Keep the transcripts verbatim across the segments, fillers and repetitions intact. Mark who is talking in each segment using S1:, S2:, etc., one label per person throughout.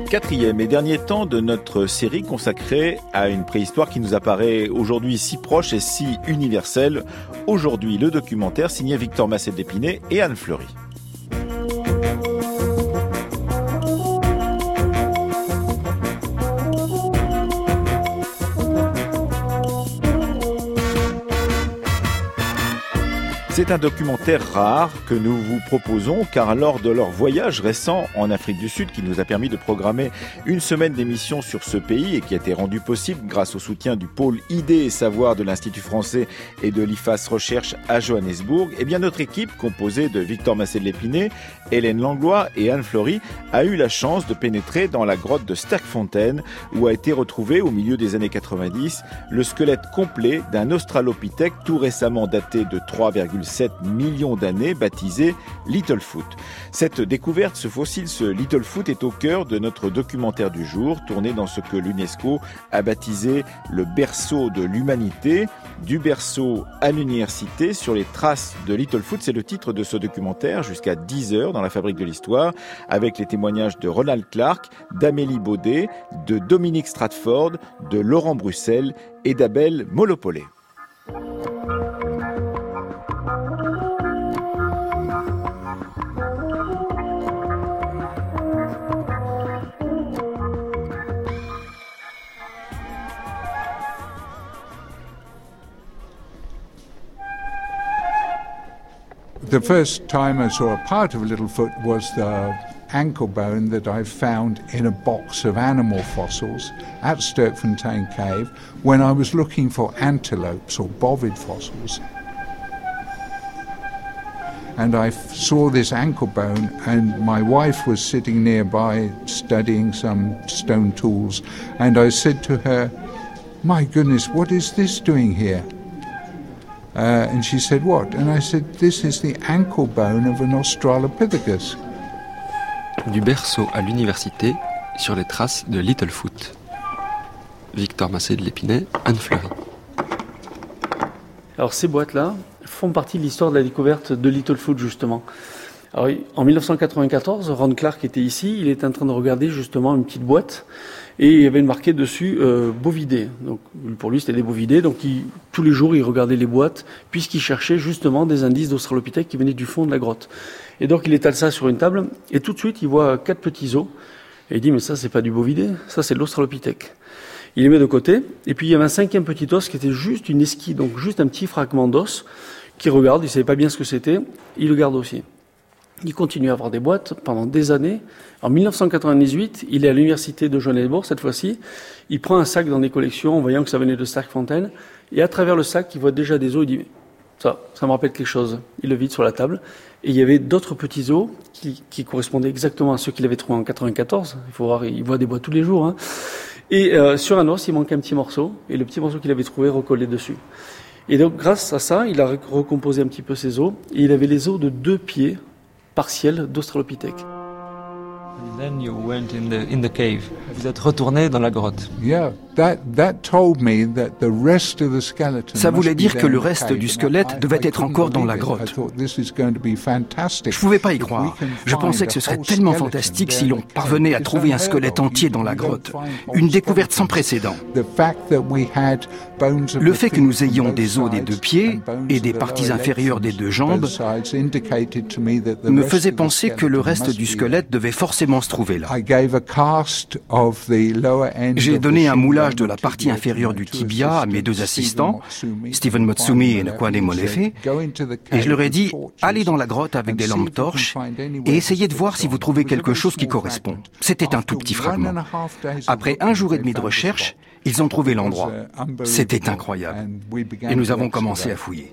S1: Quatrième et dernier temps de notre série consacrée à une préhistoire qui nous apparaît aujourd'hui si proche et si universelle. Aujourd'hui, le documentaire signé Victor Massé d'Épinay et Anne Fleury. C'est un documentaire rare que nous vous proposons car lors de leur voyage récent en Afrique du Sud qui nous a permis de programmer une semaine d'émission sur ce pays et qui a été rendu possible grâce au soutien du pôle Idées et Savoir de l'Institut français et de l'I F A S Recherche à Johannesburg, eh bien notre équipe composée de Victor Massé de l'Épinay, Hélène Langlois et Anne Fleury a eu la chance de pénétrer dans la grotte de Sterkfontein où a été retrouvé au milieu des années quatre-vingt-dix le squelette complet d'un australopithèque tout récemment daté de trois virgule sept millions d'années, baptisé Littlefoot. Cette découverte, ce fossile, ce Littlefoot, est au cœur de notre documentaire du jour, tourné dans ce que l'UNESCO a baptisé le berceau de l'humanité, du berceau à l'université, sur les traces de Littlefoot. C'est le titre de ce documentaire, jusqu'à dix heures dans la Fabrique de l'Histoire, avec les témoignages de Ronald Clark, d'Amélie Baudet, de Dominique Stratford, de Laurent Bruxelles et d'Abel Molopolé.
S2: The first time I saw a part of Littlefoot was the ankle bone that I found in a box of animal fossils at Sterkfontein Cave when I was looking for antelopes or bovid fossils. And I f- saw this ankle bone, and my wife was sitting nearby studying some stone tools, and I said to her, "My goodness, what is this doing here?" Uh, and she said, "What?" And I said, "This is the ankle bone of an Australopithecus."
S3: Du berceau à l'université, sur les traces de Littlefoot. Victor Massé de l'Épinay, Anne Fleury.
S4: Alors ces boîtes-là font partie de l'histoire de la découverte de Littlefoot, justement. Alors, en dix-neuf cent quatre-vingt-quatorze, Ron Clark était ici, il était en train de regarder justement une petite boîte et il y avait marqué dessus euh, bovidés. Donc pour lui c'était des bovidés, donc il, tous les jours il regardait les boîtes puisqu'il cherchait justement des indices d'australopithèques qui venaient du fond de la grotte. Et donc il étale ça sur une table et tout de suite il voit quatre petits os et il dit mais ça c'est pas du bovidé, ça c'est de l'australopithèque. Il les met de côté et puis il y avait un cinquième petit os qui était juste une esquille, donc juste un petit fragment d'os qu'il regarde, il savait pas bien ce que c'était, il le garde aussi. Il continue à avoir des boîtes pendant des années. En dix-neuf cent quatre-vingt-dix-huit, il est à l'université de Johannesburg, cette fois-ci. Il prend un sac dans des collections en voyant que ça venait de Sterkfontein. Et à travers le sac, il voit déjà des os. Il dit, ça, ça me rappelle quelque chose. Il le vide sur la table. Et il y avait d'autres petits os qui, qui correspondaient exactement à ceux qu'il avait trouvés en quatre-vingt-quatorze. Il faut voir, il voit des boîtes tous les jours, hein. Et euh, sur un os, il manque un petit morceau. Et le petit morceau qu'il avait trouvé recollé dessus. Et donc, grâce à ça, il a recomposé un petit peu ses os. Et il avait les os de deux pieds partiel d'Australopithèque.
S5: And then you went in the in the cave. Vous êtes retourné dans la grotte.
S2: Yeah, that that told me that the rest of the skeleton.
S6: Ça voulait dire que le reste du squelette devait être encore dans la grotte. Je ne pouvais pas y croire. Je pensais que ce serait tellement fantastique si l'on parvenait à trouver un squelette entier dans la grotte. Une découverte sans précédent. Le fait que nous ayons des os des deux pieds et des parties inférieures des deux jambes me faisait penser que le reste du squelette devait forcément se trouver là. J'ai donné un moulage de la partie inférieure du tibia à mes deux assistants, Stephen Motsumi et Nkwande Molefe, et je leur ai dit « Allez dans la grotte avec des lampes torches et essayez de voir si vous trouvez quelque chose qui correspond. » C'était un tout petit fragment. Après un jour et demi de recherche, ils ont trouvé l'endroit. C'était incroyable. Et nous avons commencé à fouiller.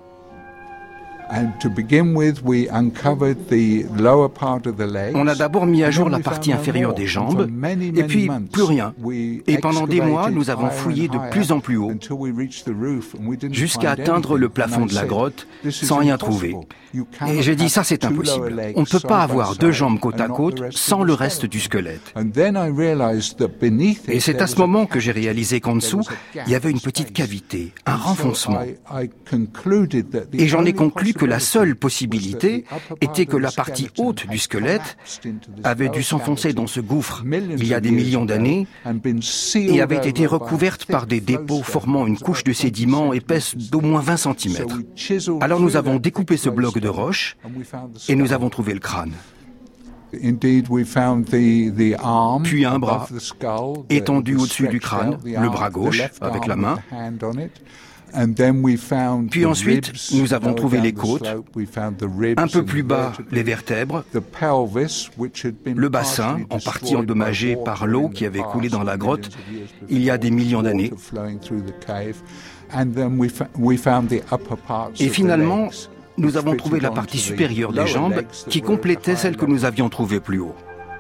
S6: On a d'abord mis à jour la partie inférieure des jambes, et puis plus rien. Et pendant des mois, nous avons fouillé de plus en plus haut, jusqu'à atteindre le plafond de la grotte, sans rien trouver. Et j'ai dit, ça c'est impossible. On ne peut pas avoir deux jambes côte à côte sans le reste du squelette. Et c'est à ce moment que j'ai réalisé qu'en dessous, il y avait une petite cavité, un renfoncement. Et j'en ai conclu que la seule possibilité était que la partie haute du squelette avait dû s'enfoncer dans ce gouffre il y a des millions d'années et avait été recouverte par des dépôts formant une couche de sédiments épaisse d'au moins vingt centimètres. Alors nous avons découpé ce bloc de roche et nous avons trouvé le crâne. Puis un bras étendu au-dessus du crâne, le bras gauche avec la main. Puis ensuite, nous avons trouvé les côtes, un peu plus bas les vertèbres, le bassin, en partie endommagé par l'eau qui avait coulé dans la grotte il y a des millions d'années. Et finalement, nous avons trouvé la partie supérieure des jambes qui complétait celle que nous avions trouvée plus haut.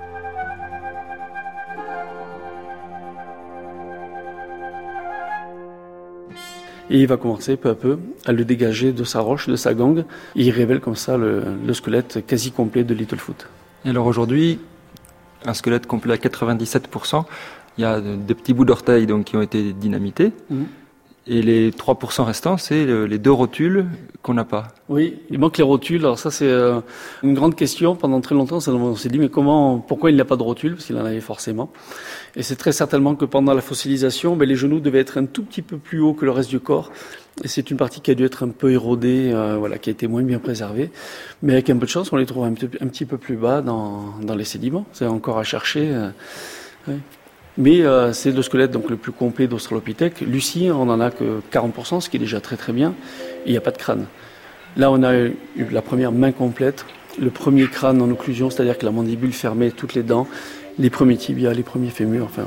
S4: Et il va commencer peu à peu à le dégager de sa roche, de sa gangue. Et il révèle comme ça le, le squelette quasi complet de Littlefoot.
S3: Et alors aujourd'hui, un squelette complet à quatre-vingt-dix-sept pour cent, il y a des petits bouts d'orteils donc, qui ont été dynamités. Mmh. Et les trois pour cent restants, c'est les deux rotules qu'on n'a pas.
S4: Oui, il manque les rotules. Alors ça, c'est une grande question. Pendant très longtemps, on s'est dit, mais comment, pourquoi il n'a pas de rotules? Parce qu'il en avait forcément. Et c'est très certainement que pendant la fossilisation, ben, les genoux devaient être un tout petit peu plus haut que le reste du corps. Et c'est une partie qui a dû être un peu érodée, euh, voilà, qui a été moins bien préservée. Mais avec un peu de chance, on les trouve un petit, un petit peu plus bas dans, dans les sédiments. C'est encore à chercher. Euh, ouais. Mais euh, c'est le squelette donc le plus complet d'Australopithèque. Lucie, on en a que quarante pour cent, ce qui est déjà très très bien. Et il n'y a pas de crâne. Là, on a eu la première main complète, le premier crâne en occlusion, c'est-à-dire que la mandibule fermait toutes les dents, les premiers tibias, les premiers fémurs, enfin.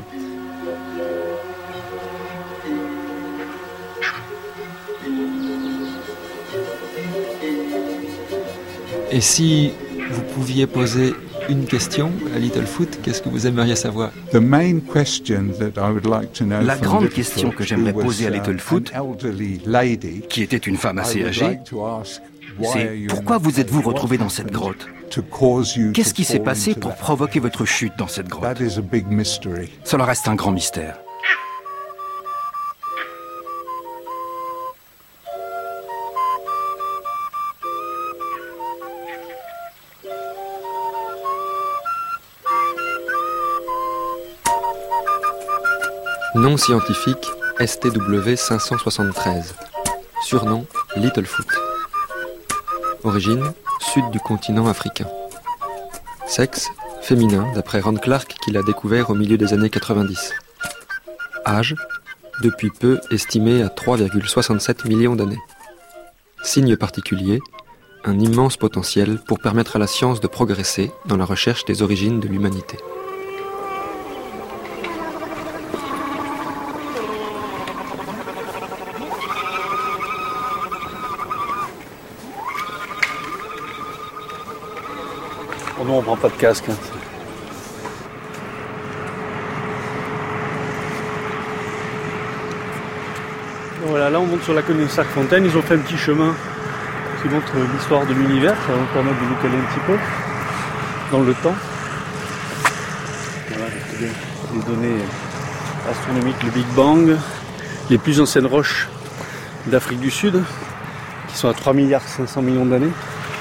S3: Et si vous pouviez poser une question à Littlefoot, qu'est-ce que vous aimeriez savoir?
S6: La grande question que j'aimerais poser à Littlefoot, qui était une femme assez âgée, c'est pourquoi vous êtes-vous retrouvé dans cette grotte? Qu'est-ce qui s'est passé pour provoquer votre chute dans cette grotte? Cela reste un grand mystère.
S3: Nom scientifique S T W cinq cent soixante-treize. Surnom Littlefoot. Origine sud du continent africain. Sexe féminin d'après Ron Clark qui l'a découvert au milieu des années quatre-vingt-dix. Âge depuis peu estimé à trois virgule soixante-sept millions d'années. Signe particulier, un immense potentiel pour permettre à la science de progresser dans la recherche des origines de l'humanité.
S4: Oh non, on prend pas de casque. Hein. Voilà, là on monte sur la colline de Sark-Fontaine. Ils ont fait un petit chemin qui montre l'histoire de l'univers. Ça va nous permettre de nous caler un petit peu dans le temps. Voilà, les données astronomiques, le Big Bang, les plus anciennes roches d'Afrique du Sud, qui sont à trois milliards cinq cents millions d'années.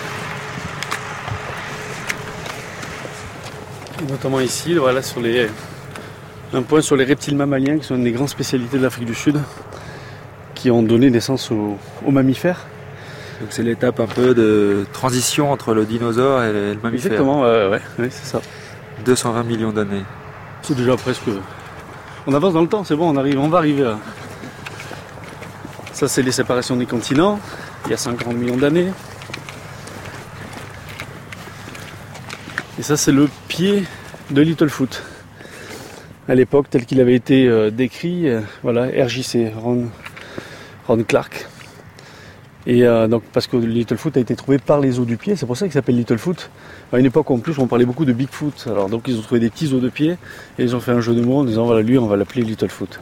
S4: Et notamment ici, voilà, sur les, un point sur les reptiles mammaliens, qui sont une des grandes spécialités de l'Afrique du Sud, qui ont donné naissance aux, aux mammifères.
S3: Donc c'est l'étape un peu de transition entre le dinosaure et le mammifère.
S4: Exactement, euh, ouais, ouais, c'est ça.
S3: deux cent vingt millions d'années.
S4: C'est déjà presque... On avance dans le temps, c'est bon, on arrive, on va arriver à... Ça, c'est les séparations des continents, il y a cinquante millions d'années. Et ça, c'est le pied de Littlefoot. À l'époque, tel qu'il avait été euh, décrit, euh, voilà, R J C, Ron, Ron Clark. Et euh, donc, parce que Littlefoot a été trouvé par les os du pied, c'est pour ça qu'il s'appelle Littlefoot. À une époque, en plus, on parlait beaucoup de Bigfoot. Alors, donc, ils ont trouvé des petits os de pied et ils ont fait un jeu de mots en disant, voilà, lui, on va l'appeler Littlefoot.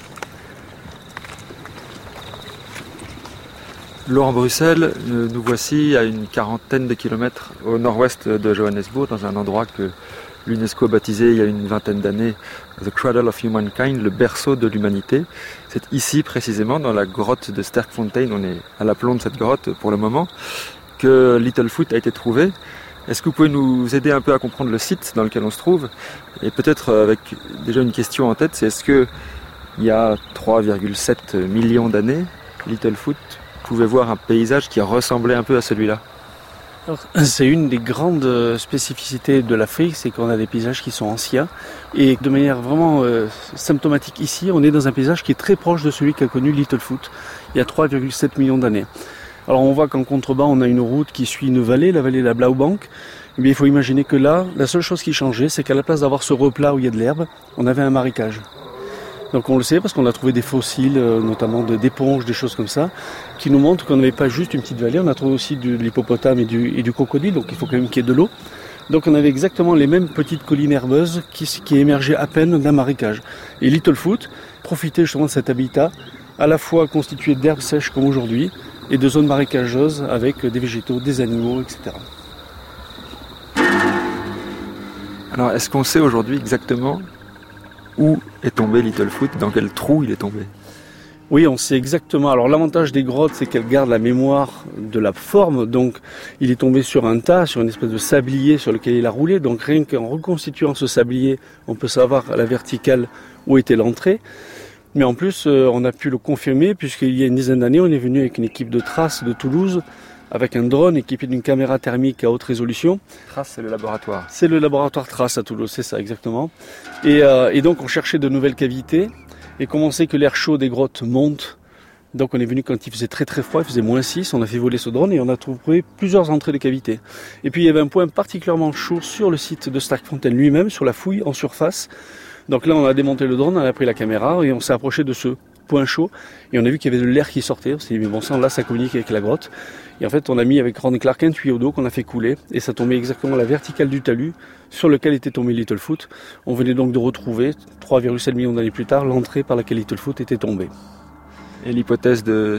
S3: Laurent Bruxelles, nous voici à une quarantaine de kilomètres au nord-ouest de Johannesburg, dans un endroit que l'UNESCO a baptisé il y a une vingtaine d'années The Cradle of Humankind, le berceau de l'humanité. C'est ici précisément, dans la grotte de Sterkfontein, on est à l'aplomb de cette grotte pour le moment, que Littlefoot a été trouvé. Est-ce que vous pouvez nous aider un peu à comprendre le site dans lequel on se trouve? Et peut-être avec déjà une question en tête, c'est est-ce que il y a trois virgule sept millions d'années, Littlefoot pouvait voir un paysage qui ressemblait un peu à celui-là?
S4: Alors, c'est une des grandes spécificités de l'Afrique, c'est qu'on a des paysages qui sont anciens. Et de manière vraiment euh, symptomatique ici, on est dans un paysage qui est très proche de celui qu'a connu Littlefoot il y a trois virgule sept millions d'années. Alors on voit qu'en contrebas, on a une route qui suit une vallée, la vallée de la Blauwbank. Eh bien, il faut imaginer que là, la seule chose qui changeait, c'est qu'à la place d'avoir ce replat où il y a de l'herbe, on avait un marécage. Donc on le sait parce qu'on a trouvé des fossiles, euh, notamment de, d'éponges, des choses comme ça, qui nous montrent qu'on n'avait pas juste une petite vallée, on a trouvé aussi de, de l'hippopotame et du, et du crocodile, donc il faut quand même qu'il y ait de l'eau. Donc on avait exactement les mêmes petites collines herbeuses qui, qui émergeaient à peine d'un marécage. Et Littlefoot profitait justement de cet habitat, à la fois constitué d'herbes sèches comme aujourd'hui, et de zones marécageuses avec des végétaux, des animaux, et cetera.
S3: Alors est-ce qu'on sait aujourd'hui exactement où est tombé Littlefoot, dans quel trou il est tombé?
S4: Oui, on sait exactement. Alors l'avantage des grottes, c'est qu'elles gardent la mémoire de la forme. Donc il est tombé sur un tas, sur une espèce de sablier sur lequel il a roulé. Donc rien qu'en reconstituant ce sablier, on peut savoir à la verticale où était l'entrée. Mais en plus, euh, on a pu le confirmer puisqu'il y a une dizaine d'années, on est venu avec une équipe de traces de Toulouse, avec un drone équipé d'une caméra thermique à haute résolution.
S3: Trace, c'est le laboratoire.
S4: C'est le laboratoire Trace à Toulouse, c'est ça exactement. Et, euh, et donc on cherchait de nouvelles cavités. Et comme on sait que l'air chaud des grottes monte, donc on est venu quand il faisait très très froid, il faisait moins six, on a fait voler ce drone et on a trouvé plusieurs entrées de cavités. Et puis il y avait un point particulièrement chaud sur le site de Sterkfontein lui-même, sur la fouille en surface. Donc là on a démonté le drone, on a pris la caméra et on s'est approché de ce point chaud et on a vu qu'il y avait de l'air qui sortait. On s'est dit mais bon sang, là ça communique avec la grotte. Et en fait on a mis avec Ron Clark un tuyau d'eau qu'on a fait couler et ça tombait exactement à la verticale du talus sur lequel était tombé Littlefoot. On venait donc de retrouver, trois virgule sept millions d'années plus tard, l'entrée par laquelle Littlefoot était tombé.
S3: Et l'hypothèse de...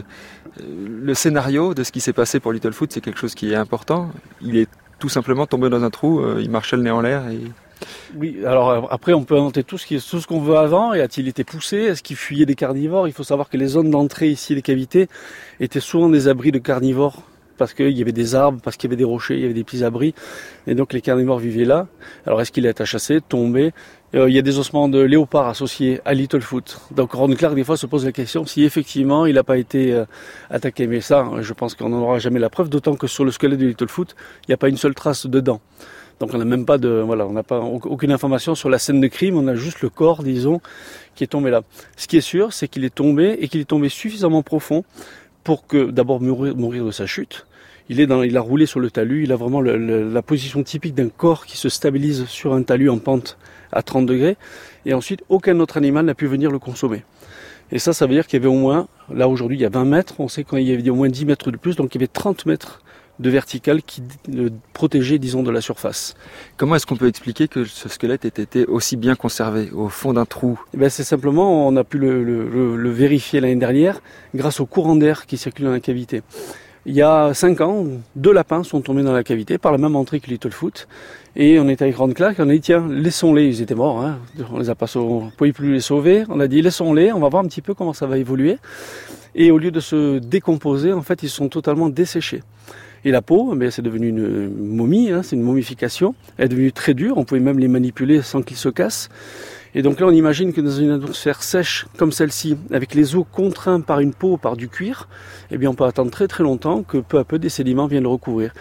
S3: Le scénario de ce qui s'est passé pour Littlefoot, c'est quelque chose qui est important. Il est tout simplement tombé dans un trou, il marchait le nez en l'air et...
S4: Oui, alors après on peut inventer tout ce, qui, tout ce qu'on veut avant. Et a-t-il été poussé? Est-ce qu'il fuyait des carnivores? Il faut savoir que les zones d'entrée ici, les cavités, étaient souvent des abris de carnivores. Parce qu'il y avait des arbres, parce qu'il y avait des rochers, il y avait des petits abris. Et donc les carnivores vivaient là. Alors est-ce qu'il a été chassé, tombé? euh, Il y a des ossements de léopard associés à Littlefoot. Donc Ron Clark des fois se pose la question si effectivement il n'a pas été euh, attaqué. Mais ça, je pense qu'on n'en aura jamais la preuve. D'autant que sur le squelette de Littlefoot, il n'y a pas une seule trace de dents. Donc on n'a même pas de, voilà, on n'a pas aucune information sur la scène de crime, on a juste le corps, disons, qui est tombé là. Ce qui est sûr, c'est qu'il est tombé et qu'il est tombé suffisamment profond pour que, d'abord, mourir, mourir de sa chute. Il est dans, il a roulé sur le talus, il a vraiment le, le, la position typique d'un corps qui se stabilise sur un talus en pente à trente degrés. Et ensuite, aucun autre animal n'a pu venir le consommer. Et ça, ça veut dire qu'il y avait au moins, là aujourd'hui, il y a vingt mètres, on sait qu'il y avait au moins dix mètres de plus, donc il y avait trente mètres de vertical qui le protégeait, disons, de la surface.
S3: Comment est-ce qu'on peut expliquer que ce squelette ait été aussi bien conservé au fond d'un trou?
S4: Eh bien, c'est simplement, on a pu le, le, le vérifier l'année dernière grâce au courant d'air qui circule dans la cavité. Il y a cinq ans, deux lapins sont tombés dans la cavité par la même entrée que Littlefoot. Et on était avec Ron Clark et on a dit tiens, laissons-les, ils étaient morts, hein. On les a pas sauvés, on ne pouvait plus les sauver. On a dit laissons-les, on va voir un petit peu comment ça va évoluer. Et au lieu de se décomposer, en fait, ils se sont totalement desséchés. Et la peau, eh c'est devenu une momie, hein, c'est une momification. Elle est devenue très dure, on pouvait même les manipuler sans qu'ils se cassent. Et donc là, on imagine que dans une atmosphère sèche comme celle-ci, avec les os contraints par une peau, par du cuir, eh bien, on peut attendre très très longtemps que peu à peu des sédiments viennent le recouvrir.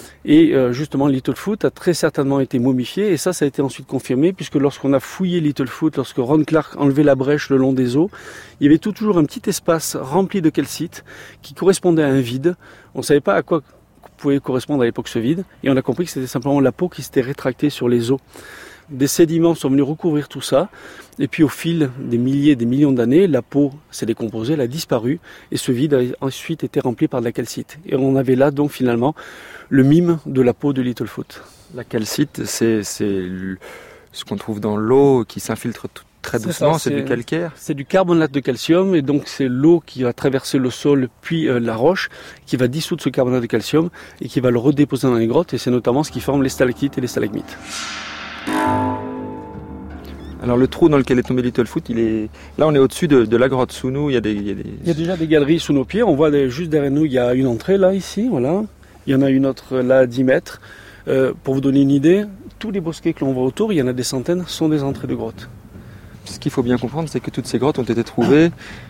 S4: Et euh, justement, Littlefoot a très certainement été momifié, et ça, ça a été ensuite confirmé, puisque lorsqu'on a fouillé Littlefoot, lorsque Ron Clark enlevait la brèche le long des os, il y avait tout, toujours un petit espace rempli de calcite qui correspondait à un vide. On ne savait pas à quoi pouvait correspondre à l'époque ce vide, et on a compris que c'était simplement la peau qui s'était rétractée sur les os. Des sédiments sont venus recouvrir tout ça, et puis au fil des milliers, des millions d'années, la peau s'est décomposée, elle a disparu, et ce vide a ensuite été rempli par de la calcite. Et on avait là donc finalement le mime de la peau de Littlefoot.
S3: La calcite, c'est, c'est ce qu'on trouve dans l'eau qui s'infiltre tout, très doucement, c'est, ça, c'est, c'est du calcaire.
S4: C'est du carbonate de calcium, et donc c'est l'eau qui va traverser le sol puis euh, la roche, qui va dissoudre ce carbonate de calcium et qui va le redéposer dans les grottes, et c'est notamment ce qui forme les stalactites et les stalagmites.
S3: Alors le trou dans lequel est tombé Littlefoot, il est là, on est au-dessus de, de la grotte. Sous nous, il y a des, il y a des...
S4: Il y a déjà des galeries sous nos pieds. On voit des, juste derrière nous, il y a une entrée là, ici, voilà. Il y en a une autre là à dix mètres. Euh, pour vous donner une idée, tous les bosquets que l'on voit autour, il y en a des centaines, sont des entrées de grottes.
S3: Ce qu'il faut bien comprendre, c'est que toutes ces grottes ont été trouvées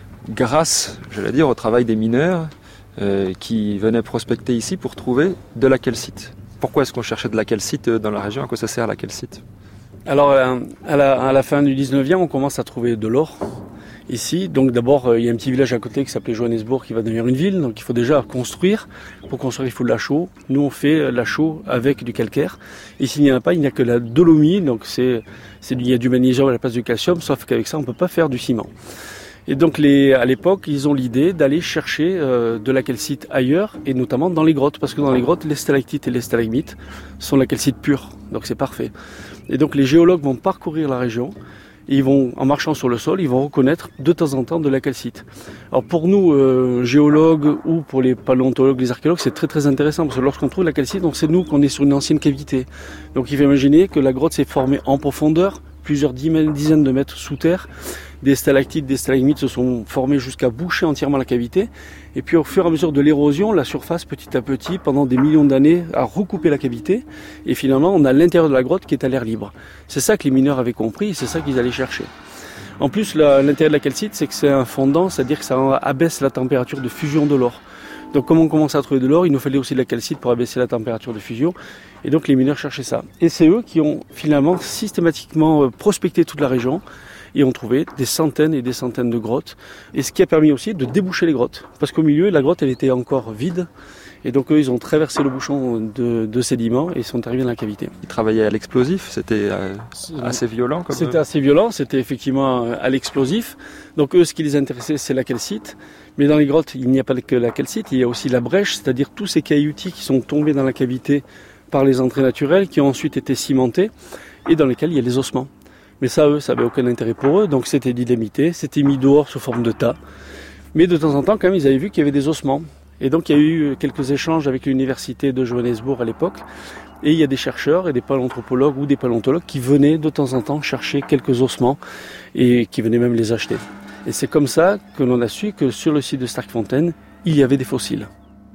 S3: grâce, j'allais dire, au travail des mineurs euh, qui venaient prospecter ici pour trouver de la calcite. Pourquoi est-ce qu'on cherchait de la calcite dans la région? À quoi ça sert la calcite?
S4: Alors, à la, à la fin du dix-neuvième, on commence à trouver de l'or ici. Donc d'abord, il y a un petit village à côté qui s'appelait Johannesburg qui va devenir une ville. Donc il faut déjà construire. Pour construire, il faut de la chaux. Nous, on fait la chaux avec du calcaire. Ici, il n'y en a pas, il n'y a que la dolomie. Donc c'est, c'est, il y a du magnésium à la place du calcium, sauf qu'avec ça, on ne peut pas faire du ciment. Et donc les, à l'époque, ils ont l'idée d'aller chercher euh, de la calcite ailleurs, et notamment dans les grottes. Parce que dans les grottes, les stalactites et les stalagmites sont de la calcite pure. Donc c'est parfait. Et donc les géologues vont parcourir la région, et ils vont, en marchant sur le sol, ils vont reconnaître de temps en temps de la calcite. Alors pour nous, euh, géologues, ou pour les paléontologues, les archéologues, c'est très très intéressant, parce que lorsqu'on trouve la calcite, donc c'est nous qu'on est sur une ancienne cavité. Donc il faut imaginer que la grotte s'est formée en profondeur, plusieurs dizaines de mètres sous terre. Des stalactites, des stalagmites se sont formés jusqu'à boucher entièrement la cavité. Et puis au fur et à mesure de l'érosion, la surface petit à petit, pendant des millions d'années, a recoupé la cavité. Et finalement, on a l'intérieur de la grotte qui est à l'air libre. C'est ça que les mineurs avaient compris et c'est ça qu'ils allaient chercher. En plus, la, l'intérêt de la calcite, c'est que c'est un fondant, c'est-à-dire que ça abaisse la température de fusion de l'or. Donc comme on commençait à trouver de l'or, il nous fallait aussi de la calcite pour abaisser la température de fusion. Et donc les mineurs cherchaient ça. Et c'est eux qui ont finalement systématiquement prospecté toute la région et ont trouvé des centaines et des centaines de grottes. Et ce qui a permis aussi de déboucher les grottes. Parce qu'au milieu, la grotte, elle était encore vide. Et donc eux, ils ont traversé le bouchon de, de sédiments et ils sont arrivés dans la cavité.
S3: Ils travaillaient à l'explosif, c'était euh, assez violent comme...
S4: C'était assez violent, c'était effectivement à l'explosif. Donc eux, ce qui les intéressait, c'est la calcite. Mais dans les grottes, il n'y a pas que la calcite, il y a aussi la brèche, c'est-à-dire tous ces cailloutis qui sont tombés dans la cavité par les entrées naturelles, qui ont ensuite été cimentés et dans lesquels il y a les ossements. Mais ça, eux, ça n'avait aucun intérêt pour eux, donc c'était dynamité, c'était mis dehors sous forme de tas. Mais de temps en temps, quand même, ils avaient vu qu'il y avait des ossements. Et donc, il y a eu quelques échanges avec l'université de Johannesburg à l'époque. Et il y a des chercheurs et des paléanthropologues ou des paléontologues qui venaient de temps en temps chercher quelques ossements et qui venaient même les acheter. Et c'est comme ça que l'on a su que sur le site de Sterkfontein, il y avait des fossiles.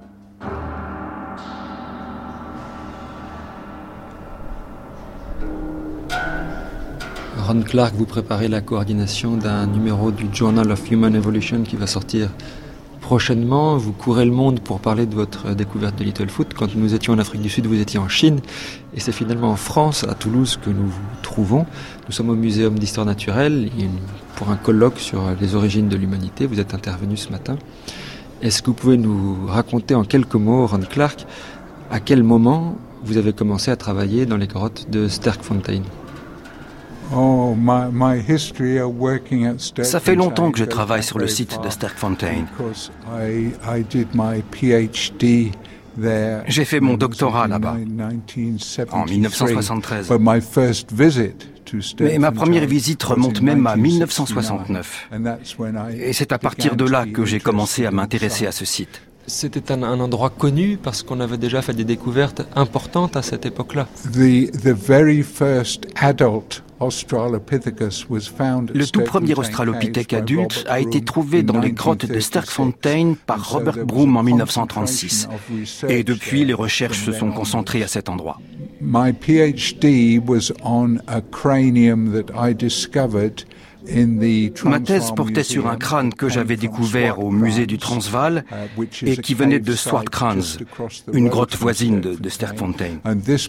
S3: Ron Clark, vous préparez la coordination d'un numéro du Journal of Human Evolution qui va sortir prochainement. Vous courez le monde pour parler de votre découverte de Littlefoot. Quand nous étions en Afrique du Sud, vous étiez en Chine. Et c'est finalement en France, à Toulouse, que nous vous trouvons. Nous sommes au Muséum d'Histoire Naturelle pour un colloque sur les origines de l'humanité. Vous êtes intervenu ce matin. Est-ce que vous pouvez nous raconter en quelques mots, Ron Clark, à quel moment vous avez commencé à travailler dans les grottes de Sterkfontein ?
S2: Oh, my, my history of working at
S6: Ça fait longtemps que je travaille sur le site de Sterkfontein.
S2: I, I did my PhD there.
S6: J'ai fait mon doctorat là-bas en dix-neuf cent soixante-treize.
S2: But my first visit to
S6: Mais ma première visite remonte même à dix-neuf cent soixante-neuf. Et c'est à partir de là que j'ai commencé à m'intéresser à ce site.
S3: C'était un, un endroit connu parce qu'on avait déjà fait des découvertes importantes à cette époque-là.
S2: The, the very first adult Australopithecus was found
S6: Le tout premier australopithèque adulte a été trouvé dans les grottes de Sterkfontein par Robert Broom en dix-neuf cent trente-six. Et depuis, les recherches se sont concentrées à cet endroit.
S2: My PhD was on a cranium that I discovered
S6: Ma thèse portait sur un crâne que j'avais découvert au musée du Transvaal et qui venait de Swartkrans, une grotte voisine de, de Sterkfontein.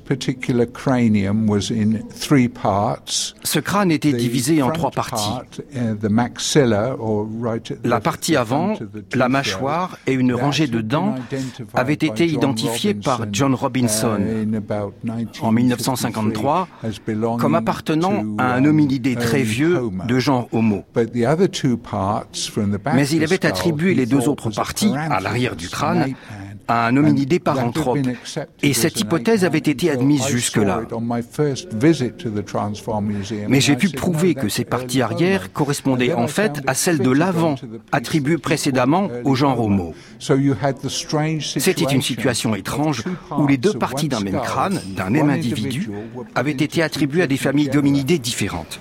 S6: Ce crâne était divisé en trois parties. La partie avant, la mâchoire et une rangée de dents avaient été identifiées par John Robinson en dix-neuf cent cinquante-trois comme appartenant à un hominidé très vieux de genre genre Homo. Mais il avait attribué les deux autres parties, à l'arrière du crâne, à un hominidé paranthrope. Et cette hypothèse avait été admise jusque-là. Mais j'ai pu prouver que ces parties arrière correspondaient en fait à celles de l'avant, attribuées précédemment au genre Homo. C'était une situation étrange où les deux parties d'un même crâne, d'un même individu, avaient été attribuées à des familles d'hominidés différentes.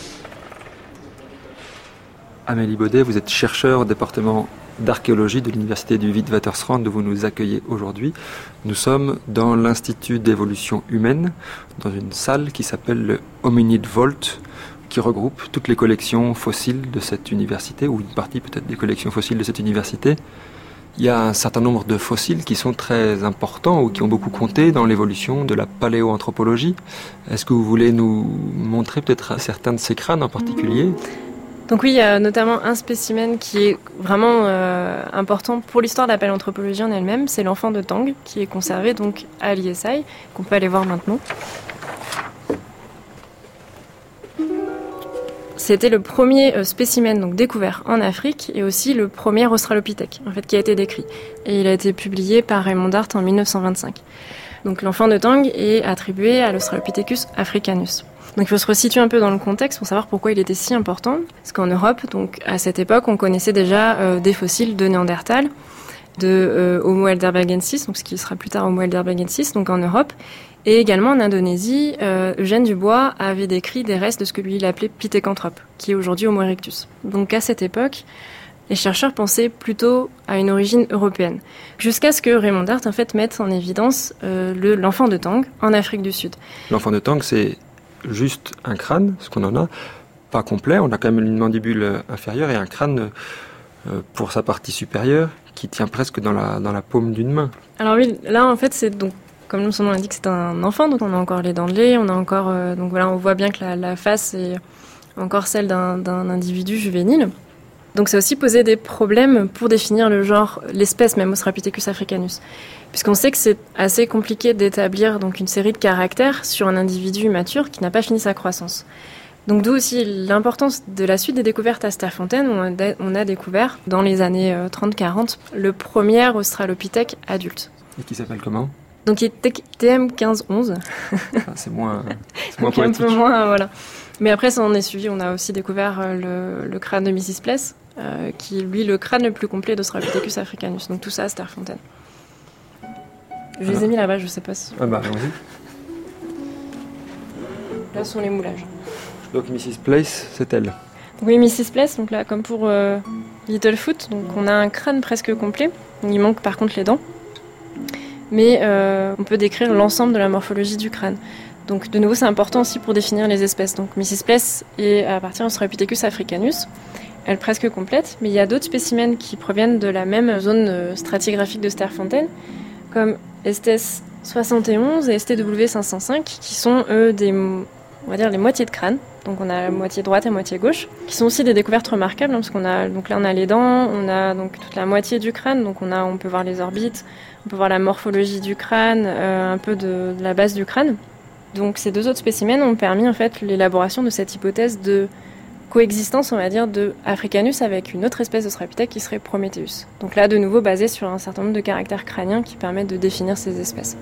S3: Amélie Baudet, vous êtes chercheur au département d'archéologie de l'université du Witwatersrand où vous nous accueillez aujourd'hui. Nous sommes dans l'Institut d'évolution humaine, dans une salle qui s'appelle le Hominid Vault, qui regroupe toutes les collections fossiles de cette université, ou une partie peut-être des collections fossiles de cette université. Il y a un certain nombre de fossiles qui sont très importants ou qui ont beaucoup compté dans l'évolution de la paléoanthropologie. Est-ce que vous voulez nous montrer peut-être certains de ces crânes en particulier ?
S7: Donc oui, il y a notamment un spécimen qui est vraiment euh, important pour l'histoire de la paléanthropologie en elle-même, c'est l'enfant de Tang, qui est conservé donc à l'I S I, qu'on peut aller voir maintenant. C'était le premier euh, spécimen donc découvert en Afrique et aussi le premier australopithèque en fait qui a été décrit. Et il a été publié par Raymond Dart en dix-neuf cent vingt-cinq. Donc l'enfant de Tang est attribué à l'Australopithecus africanus. Donc il faut se resituer un peu dans le contexte pour savoir pourquoi il était si important. Parce qu'en Europe, donc à cette époque, on connaissait déjà euh, des fossiles de Néandertal, de euh, Homo heidelbergensis, donc ce qui sera plus tard Homo heidelbergensis, donc en Europe. Et également en Indonésie, euh, Eugène Dubois avait décrit des restes de ce que lui il appelait Pithecanthrope, qui est aujourd'hui Homo erectus. Donc à cette époque, les chercheurs pensaient plutôt à une origine européenne. Jusqu'à ce que Raymond Dart en fait mette en évidence euh, le, l'enfant de Tang en Afrique du Sud.
S3: L'enfant de Tang, c'est juste un crâne, ce qu'on en a, pas complet. On a quand même une mandibule inférieure et un crâne euh, pour sa partie supérieure qui tient presque dans la, dans la paume d'une main.
S7: Alors oui, là en fait c'est donc, comme son nom l'indique, c'est un enfant, donc on a encore les dents de lait, on a encore, euh, donc voilà, on voit bien que la, la face est encore celle d'un, d'un individu juvénile. Donc ça a aussi posé des problèmes pour définir le genre, l'espèce même Australopithecus africanus. Puisqu'on sait que c'est assez compliqué d'établir donc une série de caractères sur un individu mature qui n'a pas fini sa croissance. Donc d'où aussi l'importance de la suite des découvertes à Sterfontaine, où on a, on a découvert dans les années trente quarante le premier Australopithèque adulte.
S3: Et qui s'appelle comment ?
S7: Donc il était T M quinze onze.
S3: Ah, c'est moins, c'est moins poétique.
S7: Un peu moins, voilà. Mais après, ça en est suivi. On a aussi découvert le, le crâne de Missis Pless, euh, qui est lui le crâne le plus complet d'Australopithecus africanus. Donc tout ça à Sterfontaine. Je les ai mis là-bas, je sais pas si...
S3: Ah bah, allons-y.
S7: Là sont les moulages.
S3: Donc Missis Pless, c'est elle.
S7: Oui, Missis Pless, donc là, comme pour euh, Littlefoot, donc on a un crâne presque complet. Il manque par contre les dents. Mais euh, on peut décrire l'ensemble de la morphologie du crâne. Donc de nouveau, c'est important aussi pour définir les espèces. Donc Missis Pless est à partir d'Australopithecus africanus. Elle est presque complète, mais il y a d'autres spécimens qui proviennent de la même zone stratigraphique de Sterfontaine, comme S T S soixante et onze et S T W cinq cent cinq, qui sont eux des, on va dire, les moitiés de crâne. Donc on a la moitié droite et la moitié gauche, qui sont aussi des découvertes remarquables, hein, parce qu'on a, donc là on a les dents, on a donc toute la moitié du crâne, donc on a, on peut voir les orbites, on peut voir la morphologie du crâne, euh, un peu de, de la base du crâne. Donc ces deux autres spécimens ont permis en fait l'élaboration de cette hypothèse de coexistence, on va dire, de Africanus avec une autre espèce d'Australopithèque qui serait Prometheus. Donc là, de nouveau, basé sur un certain nombre de caractères crâniens qui permettent de définir ces espèces.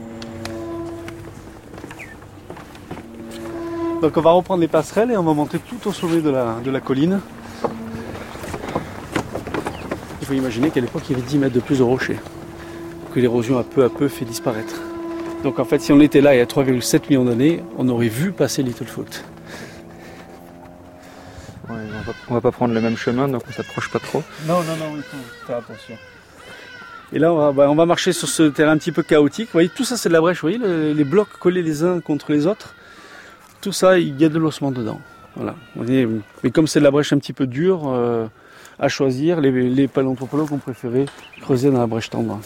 S4: Donc on va reprendre les passerelles et on va monter tout au sommet de la, de la colline. Il faut imaginer qu'à l'époque, il y avait dix mètres de plus de rochers, que l'érosion a peu à peu fait disparaître. Donc en fait, si on était là il y a trois virgule sept millions d'années, on aurait vu passer Littlefoot.
S3: Ouais, on va, on va pas prendre le même chemin, donc on s'approche pas trop.
S4: Non, non, non, il faut faire attention. Et là, on va, bah, on va marcher sur ce terrain un petit peu chaotique. Vous voyez, tout ça, c'est de la brèche. Vous voyez, le, les blocs collés les uns contre les autres. Tout ça, il y a de l'ossement dedans. Voilà. Vous voyez, mais comme c'est de la brèche un petit peu dure, euh, à choisir, les, les paléanthropologues ont préféré creuser dans la brèche tendre.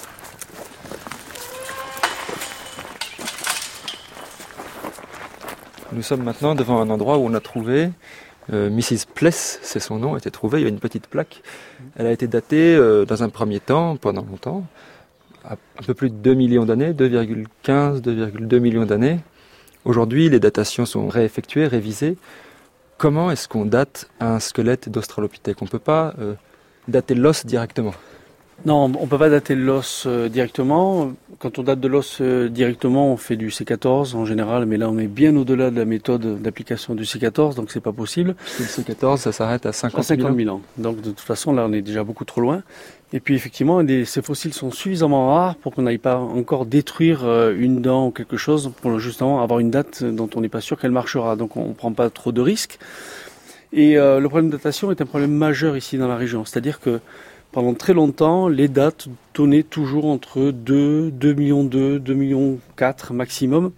S3: Nous sommes maintenant devant un endroit où on a trouvé... Euh, Missis Pless, c'est son nom, a été trouvé, il y a une petite plaque. Elle a été datée euh, dans un premier temps, pendant longtemps, à un peu plus de deux millions d'années, deux virgule quinze, deux virgule deux millions d'années. Aujourd'hui, les datations sont réeffectuées, révisées. comment est-ce qu'on date un squelette d'Australopithèque ? On ne peut pas euh, dater l'os directement.
S4: Non, on ne peut pas dater l'os euh, directement. Quand on date de l'os euh, directement, on fait du C quatorze en général, mais là on est bien au-delà de la méthode d'application du C quatorze, donc c'est pas possible.
S3: Le C quatorze, ça s'arrête à cinquante
S4: mille ans. Donc de toute façon, là on est déjà beaucoup trop loin. Et puis effectivement, les, ces fossiles sont suffisamment rares pour qu'on n'aille pas encore détruire euh, une dent ou quelque chose pour justement avoir une date dont on n'est pas sûr qu'elle marchera. Donc on ne prend pas trop de risques. Et euh, le problème de datation est un problème majeur ici dans la région. C'est-à-dire que pendant très longtemps, les dates tournaient toujours entre deux, deux millions deux, deux millions quatre maximum.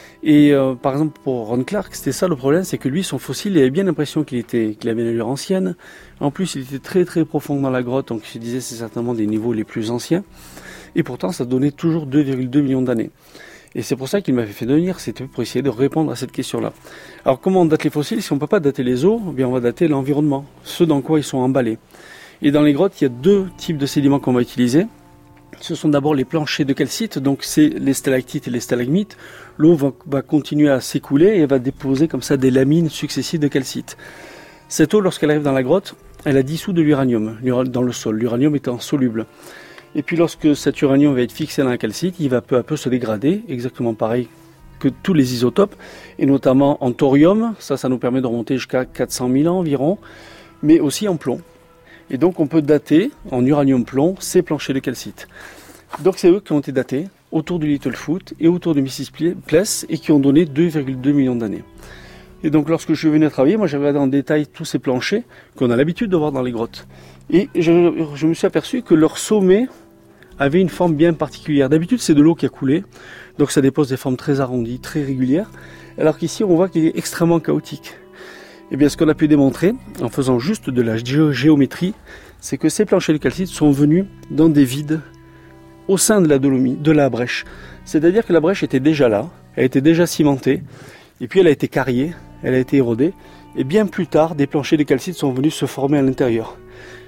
S4: Et euh, par exemple pour Ron Clark, c'était ça le problème, c'est que lui, son fossile, il avait bien l'impression qu'il était, qu'il avait une allure ancienne. En plus, il était très très profond dans la grotte, donc il se disait c'est certainement des niveaux les plus anciens. Et pourtant, ça donnait toujours deux virgule deux millions d'années. Et c'est pour ça qu'il m'avait fait venir, c'était pour essayer de répondre à cette question-là. Alors comment on date les fossiles ? Si on ne peut pas dater les os, eh bien on va dater l'environnement, ce dans quoi ils sont emballés. Et dans les grottes, il y a deux types de sédiments qu'on va utiliser. Ce sont d'abord les planchers de calcite, donc c'est les stalactites et les stalagmites. L'eau va, va continuer à s'écouler et va déposer comme ça des lamines successives de calcite. Cette eau, lorsqu'elle arrive dans la grotte, elle a dissous de l'uranium dans le sol, l'uranium étant soluble. Et puis lorsque cet uranium va être fixé dans la calcite, il va peu à peu se dégrader, exactement pareil que tous les isotopes, et notamment en thorium, ça, ça nous permet de remonter jusqu'à quatre cent mille ans environ, mais aussi en plomb. Et donc on peut dater en uranium-plomb ces planchers de calcite. Donc c'est eux qui ont été datés autour du Littlefoot et autour du Missis Place et qui ont donné deux virgule deux millions d'années. Et donc lorsque je suis venu travailler, moi j'ai regardé en détail tous ces planchers qu'on a l'habitude de voir dans les grottes. Et je, je me suis aperçu que leur sommet avait une forme bien particulière. D'habitude c'est de l'eau qui a coulé, donc ça dépose des formes très arrondies, très régulières, alors qu'ici on voit qu'il est extrêmement chaotique. Eh bien, ce qu'on a pu démontrer, en faisant juste de la gé- géométrie, c'est que ces planchers de calcite sont venus dans des vides au sein de la dolomite, de la brèche. C'est-à-dire que la brèche était déjà là, elle était déjà cimentée, et puis elle a été carriée, elle a été érodée, et bien plus tard, des planchers de calcite sont venus se former à l'intérieur.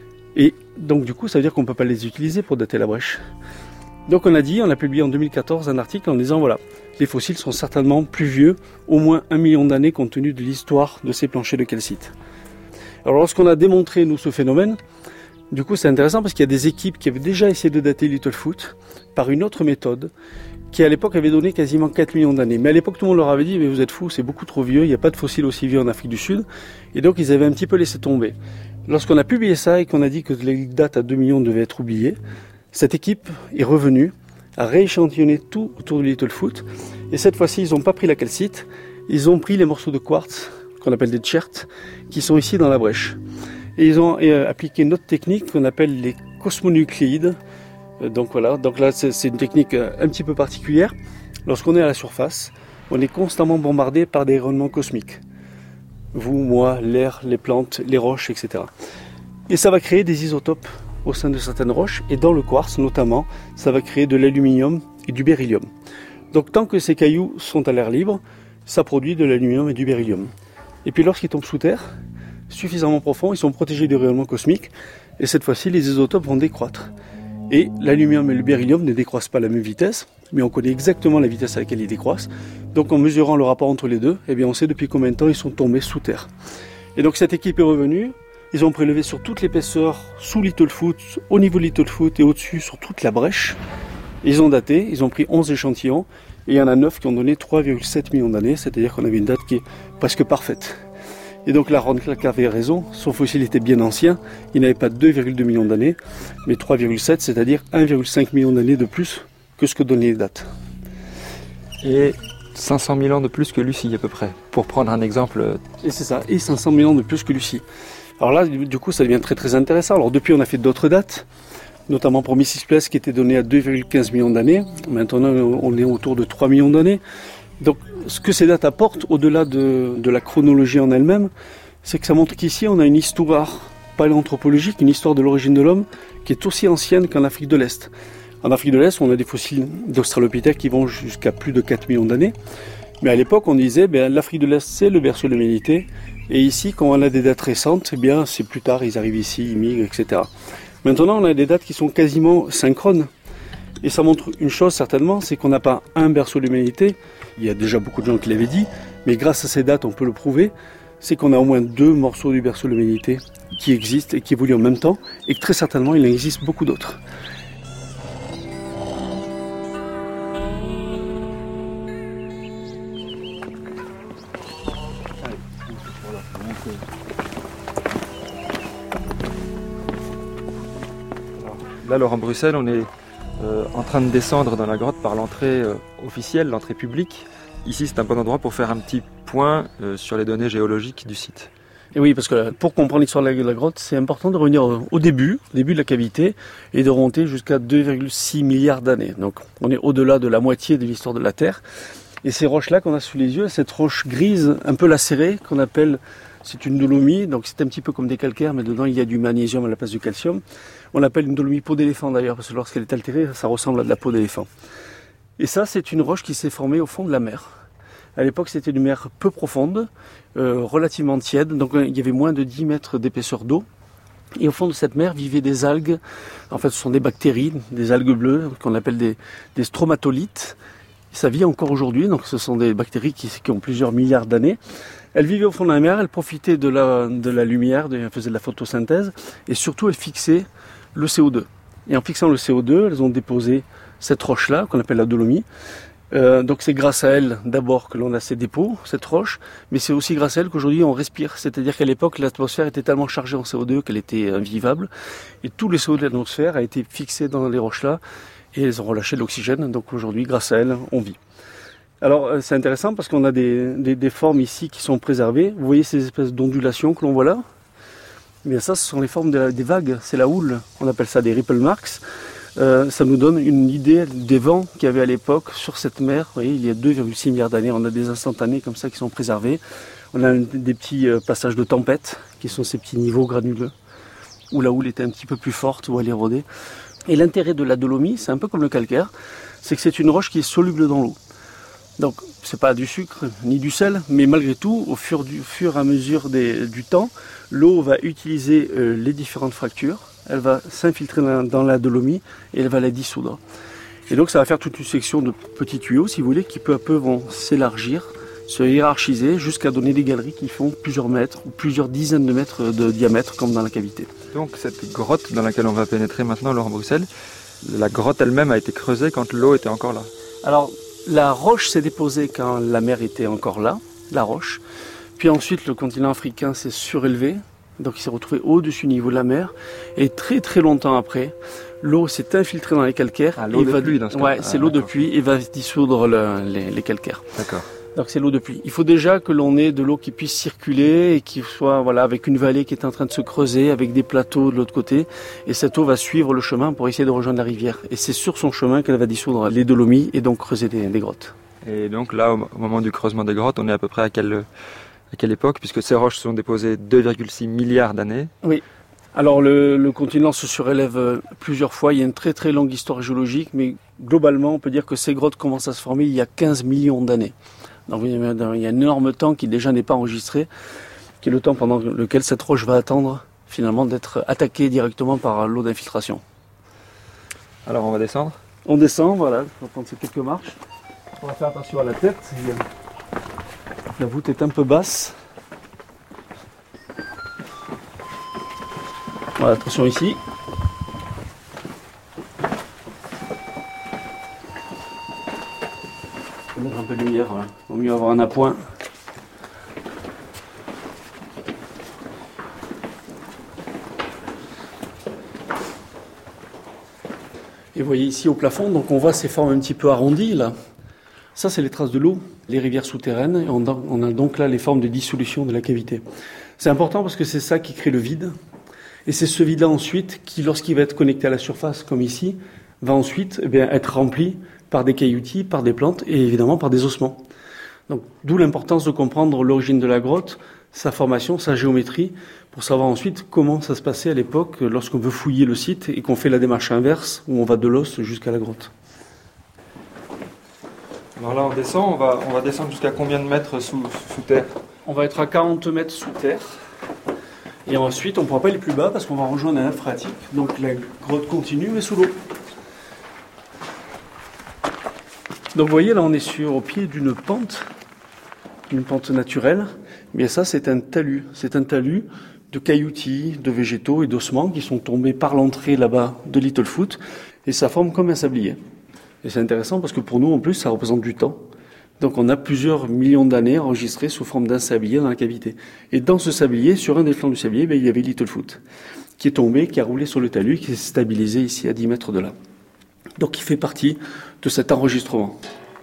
S4: Et donc du coup, ça veut dire qu'on ne peut pas les utiliser pour dater la brèche. Donc on a dit, on a publié en deux mille quatorze un article en disant, voilà, les fossiles sont certainement plus vieux, au moins un million d'années compte tenu de l'histoire de ces planchers de calcite. Alors lorsqu'on a démontré, nous, ce phénomène, du coup c'est intéressant parce qu'il y a des équipes qui avaient déjà essayé de dater Littlefoot par une autre méthode, qui à l'époque avait donné quasiment quatre millions d'années. Mais à l'époque tout le monde leur avait dit, mais vous êtes fous, c'est beaucoup trop vieux, il n'y a pas de fossiles aussi vieux en Afrique du Sud. Et donc ils avaient un petit peu laissé tomber. Lorsqu'on a publié ça et qu'on a dit que les dates à deux millions devaient être oubliées, cette équipe est revenue, a rééchantillonné tout autour du Littlefoot. Et cette fois-ci, ils n'ont pas pris la calcite, ils ont pris les morceaux de quartz, qu'on appelle des tcherts, qui sont ici dans la brèche. Et ils ont euh, appliqué une autre technique qu'on appelle les cosmonucléides. Euh, donc voilà, donc là c'est, c'est une technique euh, un petit peu particulière. Lorsqu'on est à la surface, on est constamment bombardé par des rayonnements cosmiques. Vous, moi, l'air, les plantes, les roches, et cetera. Et ça va créer des isotopes au sein de certaines roches, et dans le quartz notamment, ça va créer de l'aluminium et du beryllium. Donc tant que ces cailloux sont à l'air libre, ça produit de l'aluminium et du beryllium. Et puis lorsqu'ils tombent sous terre, suffisamment profond, ils sont protégés des rayonnements cosmiques, et cette fois-ci les isotopes vont décroître. Et l'aluminium et le beryllium ne décroissent pas à la même vitesse, mais on connaît exactement la vitesse à laquelle ils décroissent. Donc en mesurant le rapport entre les deux, eh bien on sait depuis combien de temps ils sont tombés sous terre. Et donc cette équipe est revenue. Ils ont prélevé sur toute l'épaisseur, sous Littlefoot, au niveau de Littlefoot et au-dessus sur toute la brèche. Ils ont daté, ils ont pris onze échantillons, et il y en a neuf qui ont donné trois virgule sept millions d'années, c'est-à-dire qu'on avait une date qui est presque parfaite. Et donc là, Ron Clark avait raison, son fossile était bien ancien, il n'avait pas deux virgule deux millions d'années, mais trois virgule sept, c'est-à-dire un virgule cinq million d'années de plus que ce que donnent les dates.
S3: Et cinq cent mille ans de plus que Lucie à peu près, pour prendre un exemple.
S4: Et c'est ça, et cinq cents mille ans de plus que Lucie. Alors là, du coup, ça devient très très intéressant. Alors depuis, on a fait d'autres dates, notamment pour Missis Place qui était donné à deux virgule quinze millions d'années. Maintenant, on est autour de trois millions d'années. Donc, ce que ces dates apportent, au-delà de, de la chronologie en elle-même, c'est que ça montre qu'ici, on a une histoire paléanthropologique, une histoire de l'origine de l'homme, qui est aussi ancienne qu'en Afrique de l'Est. En Afrique de l'Est, on a des fossiles d'Australopithèque qui vont jusqu'à plus de quatre millions d'années. Mais à l'époque, on disait, ben, l'Afrique de l'Est, c'est le berceau de l'humanité. Et ici, quand on a des dates récentes, eh bien, c'est plus tard, ils arrivent ici, ils migrent, et cetera. Maintenant, on a des dates qui sont quasiment synchrones. Et ça montre une chose, certainement, c'est qu'on n'a pas un berceau de l'humanité. Il y a déjà beaucoup de gens qui l'avaient dit. Mais grâce à ces dates, on peut le prouver. c'est qu'on a au moins deux morceaux du berceau de l'humanité qui existent et qui évoluent en même temps, et que très certainement il en existe beaucoup d'autres.
S3: Là, Laurent Bruxelles, on est euh, en train de descendre dans la grotte par l'entrée euh, officielle, l'entrée publique. Ici, c'est un bon endroit pour faire un petit point euh, sur les données géologiques du site.
S4: Et oui, parce que pour comprendre l'histoire de la, de la grotte, c'est important de revenir au, au début, au début de la cavité, et de remonter jusqu'à deux virgule six milliards d'années. Donc, on est au-delà de la moitié de l'histoire de la Terre. Et ces roches-là qu'on a sous les yeux, cette roche grise, un peu lacérée, qu'on appelle, c'est une dolomie, donc c'est un petit peu comme des calcaires, mais dedans il y a du magnésium à la place du calcium. On l'appelle une dolomie peau d'éléphant d'ailleurs, parce que lorsqu'elle est altérée, ça ressemble à de la peau d'éléphant. Et ça, c'est une roche qui s'est formée au fond de la mer. À l'époque, c'était une mer peu profonde, euh, relativement tiède, donc il y avait moins de dix mètres d'épaisseur d'eau. Et au fond de cette mer vivaient des algues, en fait ce sont des bactéries, des algues bleues, qu'on appelle des, des stromatolites. Ça vit encore aujourd'hui, donc ce sont des bactéries qui, qui ont plusieurs milliards d'années. Elles vivaient au fond de la mer, elles profitaient de la, de la lumière, de, elles faisaient de la photosynthèse, et surtout elles fixaient le C O deux. Et en fixant le C O deux, elles ont déposé cette roche-là, qu'on appelle la dolomie. Euh, donc c'est grâce à elle d'abord que l'on a ces dépôts, cette roche, mais c'est aussi grâce à elle qu'aujourd'hui on respire. C'est-à-dire qu'à l'époque l'atmosphère était tellement chargée en C O deux qu'elle était invivable, et tout le C O deux de l'atmosphère a été fixé dans les roches-là, et elles ont relâché de l'oxygène, donc aujourd'hui grâce à elle on vit. Alors c'est intéressant parce qu'on a des, des, des formes ici qui sont préservées. Vous voyez ces espèces d'ondulations que l'on voit là ? Mais ça ce sont les formes de la, des vagues, c'est la houle, on appelle ça des ripple marks. Euh, ça nous donne une idée des vents qu'il y avait à l'époque sur cette mer. Vous voyez, il y a deux virgule six milliards d'années, on a des instantanés comme ça qui sont préservés. On a des petits passages de tempête, qui sont ces petits niveaux granuleux, où la houle était un petit peu plus forte, où elle érodait. Et l'intérêt de la dolomie, c'est un peu comme le calcaire, c'est que c'est une roche qui est soluble dans l'eau. Donc, c'est pas du sucre ni du sel, mais malgré tout, au fur, du, fur et à mesure des, du temps, l'eau va utiliser euh, les différentes fractures. Elle va s'infiltrer dans, dans la dolomie et elle va la dissoudre. Et donc ça va faire toute une section de petits tuyaux, si vous voulez, qui peu à peu vont s'élargir, se hiérarchiser, jusqu'à donner des galeries qui font plusieurs mètres ou plusieurs dizaines de mètres de diamètre, comme dans la cavité.
S3: Donc cette grotte dans laquelle on va pénétrer maintenant, Laurent Bruxelles, la grotte elle-même a été creusée quand l'eau était encore là.
S4: Alors la roche s'est déposée quand la mer était encore là, la roche. Puis ensuite le continent africain s'est surélevé. Donc il s'est retrouvé au-dessus du niveau de la mer. Et très très longtemps après, l'eau s'est infiltrée dans les calcaires.
S3: Ah, l'eau de
S4: va...
S3: pluie dans ce cas.
S4: Ouais,
S3: ah,
S4: c'est l'eau
S3: d'accord.
S4: de pluie et va dissoudre le, les, les calcaires.
S3: D'accord.
S4: Donc c'est l'eau de pluie. Il faut déjà que l'on ait de l'eau qui puisse circuler et qui soit voilà avec une vallée qui est en train de se creuser, avec des plateaux de l'autre côté. Et cette eau va suivre le chemin pour essayer de rejoindre la rivière. Et c'est sur son chemin qu'elle va dissoudre les dolomies et donc creuser des, des grottes.
S3: Et donc là, au moment du creusement des grottes, on est à peu près à quelle... À quelle époque, puisque ces roches sont déposées deux virgule six milliards d'années?
S4: Oui. Alors le, le continent se surélève plusieurs fois. Il y a une très très longue histoire géologique, mais globalement, on peut dire que ces grottes commencent à se former il y a quinze millions d'années. Donc il y a un énorme temps qui déjà n'est pas enregistré, qui est le temps pendant lequel cette roche va attendre finalement d'être attaquée directement par l'eau d'infiltration.
S3: Alors on va descendre?
S4: On descend, voilà, on va prendre ces quelques marches. On va faire attention à la tête. La voûte est un peu basse. Voilà, attention ici. Je vais mettre un peu de lumière, voilà. Il vaut mieux avoir un appoint. Et vous voyez ici au plafond, donc on voit ces formes un petit peu arrondies là. Ça, c'est les traces de l'eau, les rivières souterraines, et on a donc là les formes de dissolution de la cavité. C'est important parce que c'est ça qui crée le vide, et c'est ce vide-là ensuite qui, lorsqu'il va être connecté à la surface, comme ici, va ensuite eh bien, être rempli par des cailloutis, par des plantes, et évidemment par des ossements. Donc, d'où l'importance de comprendre l'origine de la grotte, sa formation, sa géométrie, pour savoir ensuite comment ça se passait à l'époque lorsqu'on veut fouiller le site et qu'on fait la démarche inverse, où on va de l'os jusqu'à la grotte.
S3: Alors là on descend, on va, on va descendre jusqu'à combien de mètres sous, sous terre?
S4: On va être à quarante mètres sous terre. Et ensuite on ne pourra pas aller plus bas parce qu'on va rejoindre un nappe phréatique. Donc la grotte continue mais sous l'eau. Donc vous voyez là on est sur, au pied d'une pente, une pente naturelle. Mais ça, c'est un talus. C'est un talus de cailloutis, de végétaux et d'ossements qui sont tombés par l'entrée là-bas de Littlefoot, et ça forme comme un sablier. Et c'est intéressant parce que pour nous, en plus, ça représente du temps. Donc on a plusieurs millions d'années enregistrées sous forme d'un sablier dans la cavité. Et dans ce sablier, sur un des flancs du sablier, ben, il y avait Littlefoot, qui est tombé, qui a roulé sur le talus, qui s'est stabilisé ici à dix mètres de là. Donc il fait partie de cet enregistrement.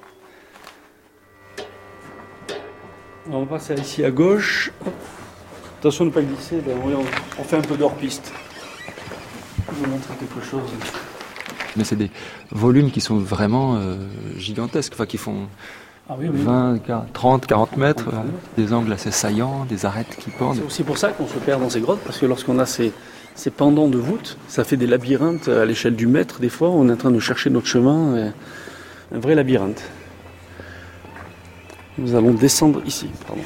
S4: On va passer ici à gauche. Hop. Attention de ne pas glisser, ben, on fait un peu d'hors-piste. Je vais vous montrer quelque chose.
S3: Mais c'est des volumes qui sont vraiment euh, gigantesques, enfin qui font ah oui, oui. vingt, trente, quarante mètres, euh, des angles assez saillants, des arêtes qui pendent.
S4: C'est aussi pour ça qu'on se perd dans ces grottes, parce que lorsqu'on a ces, ces pendants de voûtes, ça fait des labyrinthes à l'échelle du mètre. Des fois, on est en train de chercher notre chemin, un vrai labyrinthe. Nous allons descendre ici, pardon.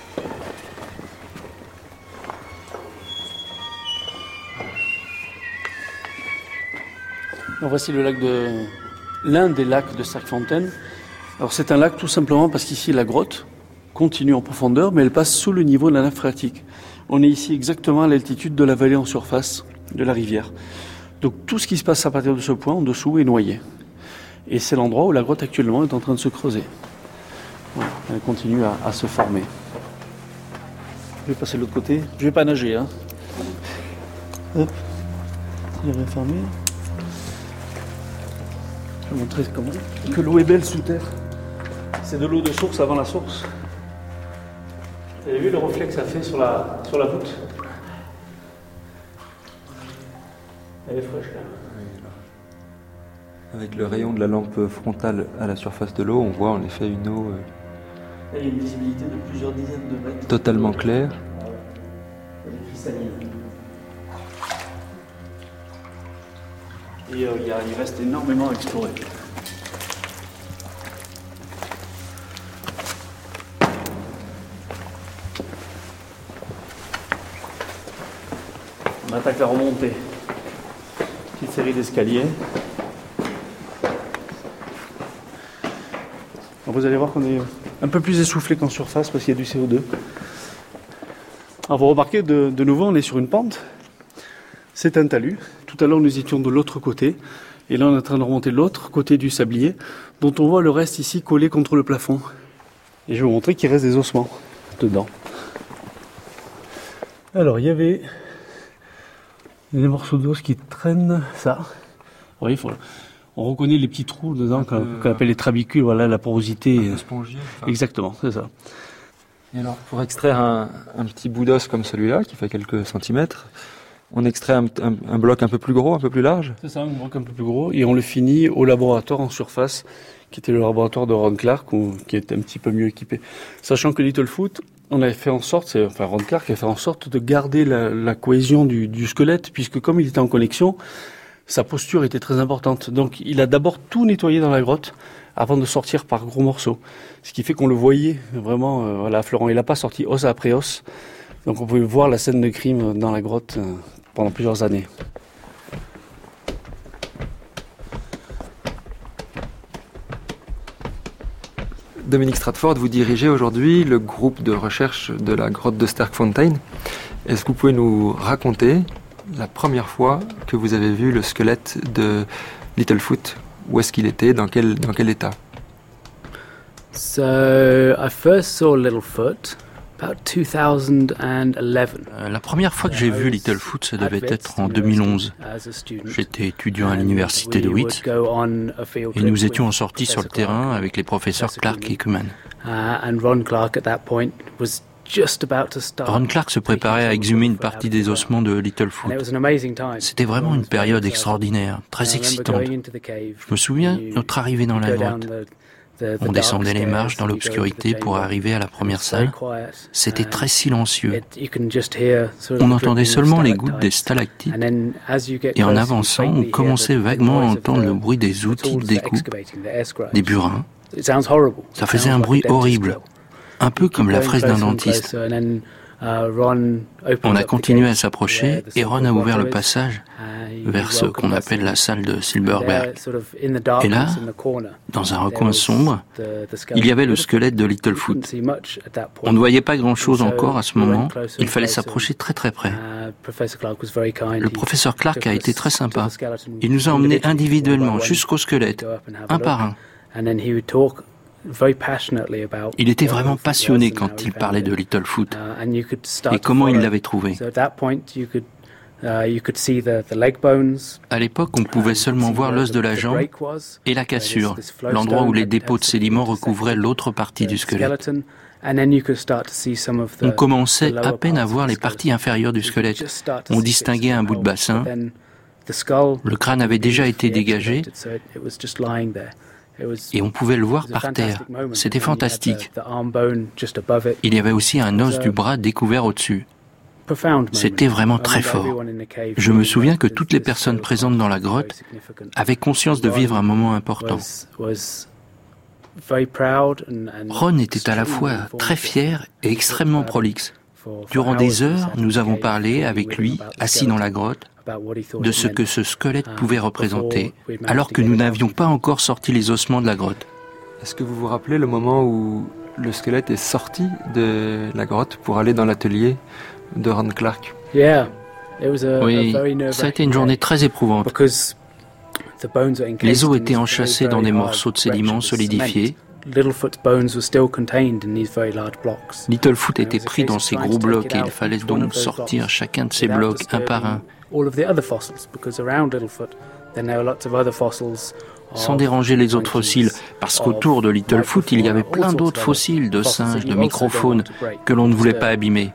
S4: Alors voici le lac de l'un des lacs de Sterkfontein. Alors c'est un lac tout simplement parce qu'ici la grotte continue en profondeur, mais elle passe sous le niveau de la nappe phréatique. On est ici exactement à l'altitude de la vallée en surface de la rivière. Donc tout ce qui se passe à partir de ce point en dessous est noyé. Et c'est l'endroit où la grotte actuellement est en train de se creuser. Voilà, elle continue à, à se former. Je vais passer de l'autre côté. Je vais pas nager, hein. Hop. Il est fermé. Je vais montrer comment que l'eau est belle sous terre. C'est de l'eau de source avant la source. Vous avez vu le reflet que ça fait sur la, sur la voûte? Elle est fraîche là.
S3: Avec le rayon de la lampe frontale à la surface de l'eau, on voit en effet une eau euh,
S4: là, il y a une visibilité de plusieurs dizaines de mètres.
S3: Totalement claire.
S4: Elle est cristalline. Et euh, il, y a, il reste énormément à explorer. On attaque la remontée. Petite série d'escaliers. Alors vous allez voir qu'on est un peu plus essoufflé qu'en surface parce qu'il y a du C O deux. Alors vous remarquez, de, de nouveau, on est sur une pente. C'est un talus. Tout à l'heure, nous étions de l'autre côté. Et là, on est en train de remonter de l'autre côté du sablier, dont on voit le reste ici collé contre le plafond. Et je vais vous montrer qu'il reste des ossements dedans. Alors, il y avait des morceaux d'os qui traînent, ça. Oui, il faut... On reconnaît les petits trous dedans qu'on peu... appelle les trabicules, voilà, la porosité.
S3: Spongieux. Enfin.
S4: Exactement, c'est ça.
S3: Et alors, pour extraire un, un petit bout d'os comme celui-là, qui fait quelques centimètres, on extrait un, un, un bloc un peu plus gros, un peu plus large.
S4: C'est ça, un bloc un peu plus gros, et on le finit au laboratoire en surface, qui était le laboratoire de Ron Clark, où, qui était un petit peu mieux équipé. Sachant que Littlefoot, on avait fait en sorte, c'est, enfin Ron Clark a fait en sorte de garder la, la cohésion du, du squelette, puisque comme il était en connexion, sa posture était très importante. Donc il a d'abord tout nettoyé dans la grotte avant de sortir par gros morceaux. Ce qui fait qu'on le voyait vraiment euh, voilà, affleurant. Il n'a pas sorti os après os. Donc on pouvait voir la scène de crime dans la grotte euh, pendant plusieurs années.
S3: Dominique Stratford, vous dirigez aujourd'hui le groupe de recherche de la grotte de Sterkfontein. Est-ce que vous pouvez nous raconter la première fois que vous avez vu le squelette de Littlefoot? Où est-ce qu'il était? Dans quel, dans quel état?
S8: So, I first saw Littlefoot about two thousand eleven.
S9: Euh, la première fois que j'ai vu Littlefoot, ça devait être en deux mille onze. J'étais étudiant à l'université de Wits et nous étions en sortie sur le terrain avec les professeurs Clark et Kuman. Ron Clark se préparait à exhumer une partie des ossements de Littlefoot. C'était vraiment une période extraordinaire, très excitante. Je me souviens notre arrivée dans la grotte. On descendait les marches dans l'obscurité pour arriver à la première salle. C'était très silencieux. On entendait seulement les gouttes des stalactites. Et en avançant, on commençait vaguement à entendre le bruit des outils de découpe, des burins. Ça faisait un bruit horrible, un peu comme la fraise d'un dentiste. On a continué à s'approcher et Ron a ouvert le passage vers ce qu'on appelle la salle de Silberberg. Et là, dans un recoin sombre, il y avait le squelette de Littlefoot. On ne voyait pas grand-chose encore à ce moment, il fallait s'approcher très très près. Le professeur Clark a été très sympa. Il nous a emmenés individuellement jusqu'au squelette, un par un. Il était vraiment passionné quand il parlait de Littlefoot et comment il l'avait trouvé. À l'époque, on pouvait seulement voir l'os de la jambe et la cassure, l'endroit où les dépôts de sédiments recouvraient l'autre partie du squelette. On commençait à peine à voir les parties inférieures du squelette. On distinguait un bout de bassin. Le crâne avait déjà été dégagé et on pouvait le voir par terre. C'était fantastique. Il y avait aussi un os du bras découvert au-dessus. C'était vraiment très fort. Je me souviens que toutes les personnes présentes dans la grotte avaient conscience de vivre un moment important. Ron était à la fois très fier et extrêmement prolixe. Durant des heures, nous avons parlé avec lui, assis dans la grotte, de ce que ce squelette pouvait représenter, alors que nous n'avions pas encore sorti les ossements de la grotte.
S3: Est-ce que vous vous rappelez le moment où le squelette est sorti de la grotte pour aller dans l'atelier de Ron Clark?
S9: Oui, ça a été une journée très éprouvante. Les os étaient enchâssés dans des morceaux de sédiments solidifiés. Littlefoot était pris dans ces gros blocs et il fallait donc sortir chacun de ces blocs un par un, sans déranger les autres fossiles, parce qu'autour de Littlefoot, il y avait plein d'autres fossiles de singes, de microphones, que l'on ne voulait pas abîmer.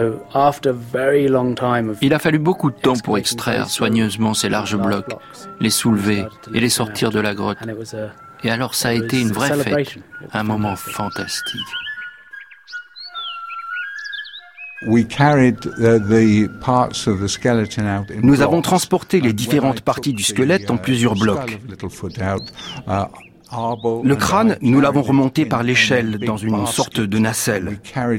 S9: Il a fallu beaucoup de temps pour extraire soigneusement ces larges blocs, les soulever et les sortir de la grotte. Et alors ça a été une vraie fête, un moment fantastique.
S6: Nous avons transporté les différentes parties du squelette en plusieurs blocs. Le crâne, nous l'avons remonté par l'échelle dans une sorte de nacelle.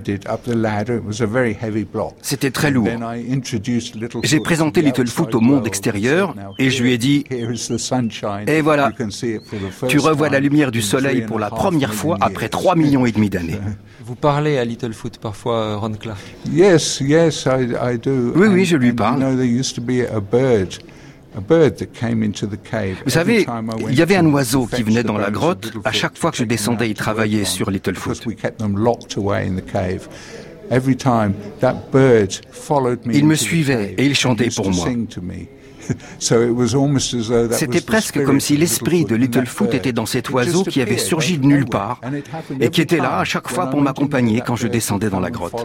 S6: C'était très lourd. J'ai présenté Littlefoot au monde extérieur et je lui ai dit « Et voilà, tu revois la lumière du soleil pour la première fois après trois millions et demi d'années. »
S3: Vous parlez à Littlefoot parfois, Ron Clark?
S2: Oui,
S6: oui, je lui parle. Vous savez, il y avait un oiseau qui venait dans la grotte à chaque fois que je descendais y travailler sur Littlefoot. Il me suivait et il chantait pour moi. C'était presque comme si l'esprit de Littlefoot était dans cet oiseau qui avait surgi de nulle part et qui était là à chaque fois pour m'accompagner quand je descendais dans la grotte.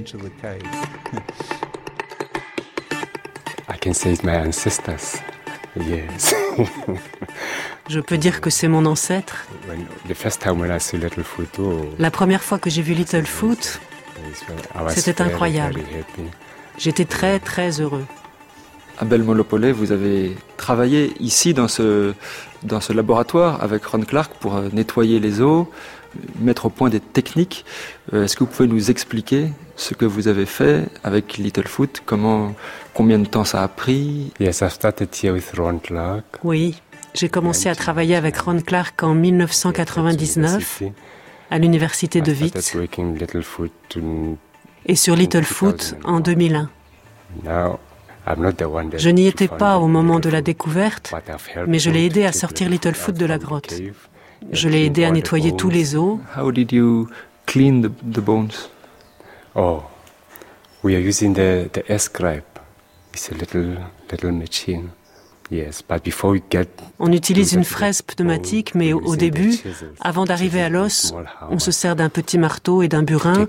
S10: I can say it's my ancestors. Yes.
S11: Je peux dire que c'est mon ancêtre. La première fois que j'ai vu Littlefoot, c'était incroyable. J'étais très très heureux.
S3: Abel Molopole, vous avez travaillé ici dans ce, dans ce laboratoire avec Ron Clark pour nettoyer les os, mettre au point des techniques. Est-ce que vous pouvez nous expliquer ce que vous avez fait avec Littlefoot, comment, combien de temps ça a pris?
S10: Yes, I started here with Ron Clark.
S11: Oui, j'ai commencé à travailler avec Ron Clark en mille neuf cent quatre-vingt-dix-neuf à l'université de Wits et sur Littlefoot en deux mille un. Je n'y étais pas au moment de la découverte, mais je l'ai aidé à sortir Littlefoot de la grotte. Je l'ai aidé à nettoyer tous les os.
S3: How did you clean the, the bones?
S10: Oh, we are using the the S-scribe. It's a little little machine. Yes, but before we get.
S11: On utilise une fraise pneumatique, mais au début, avant d'arriver à l'os, on se sert d'un petit marteau et d'un burin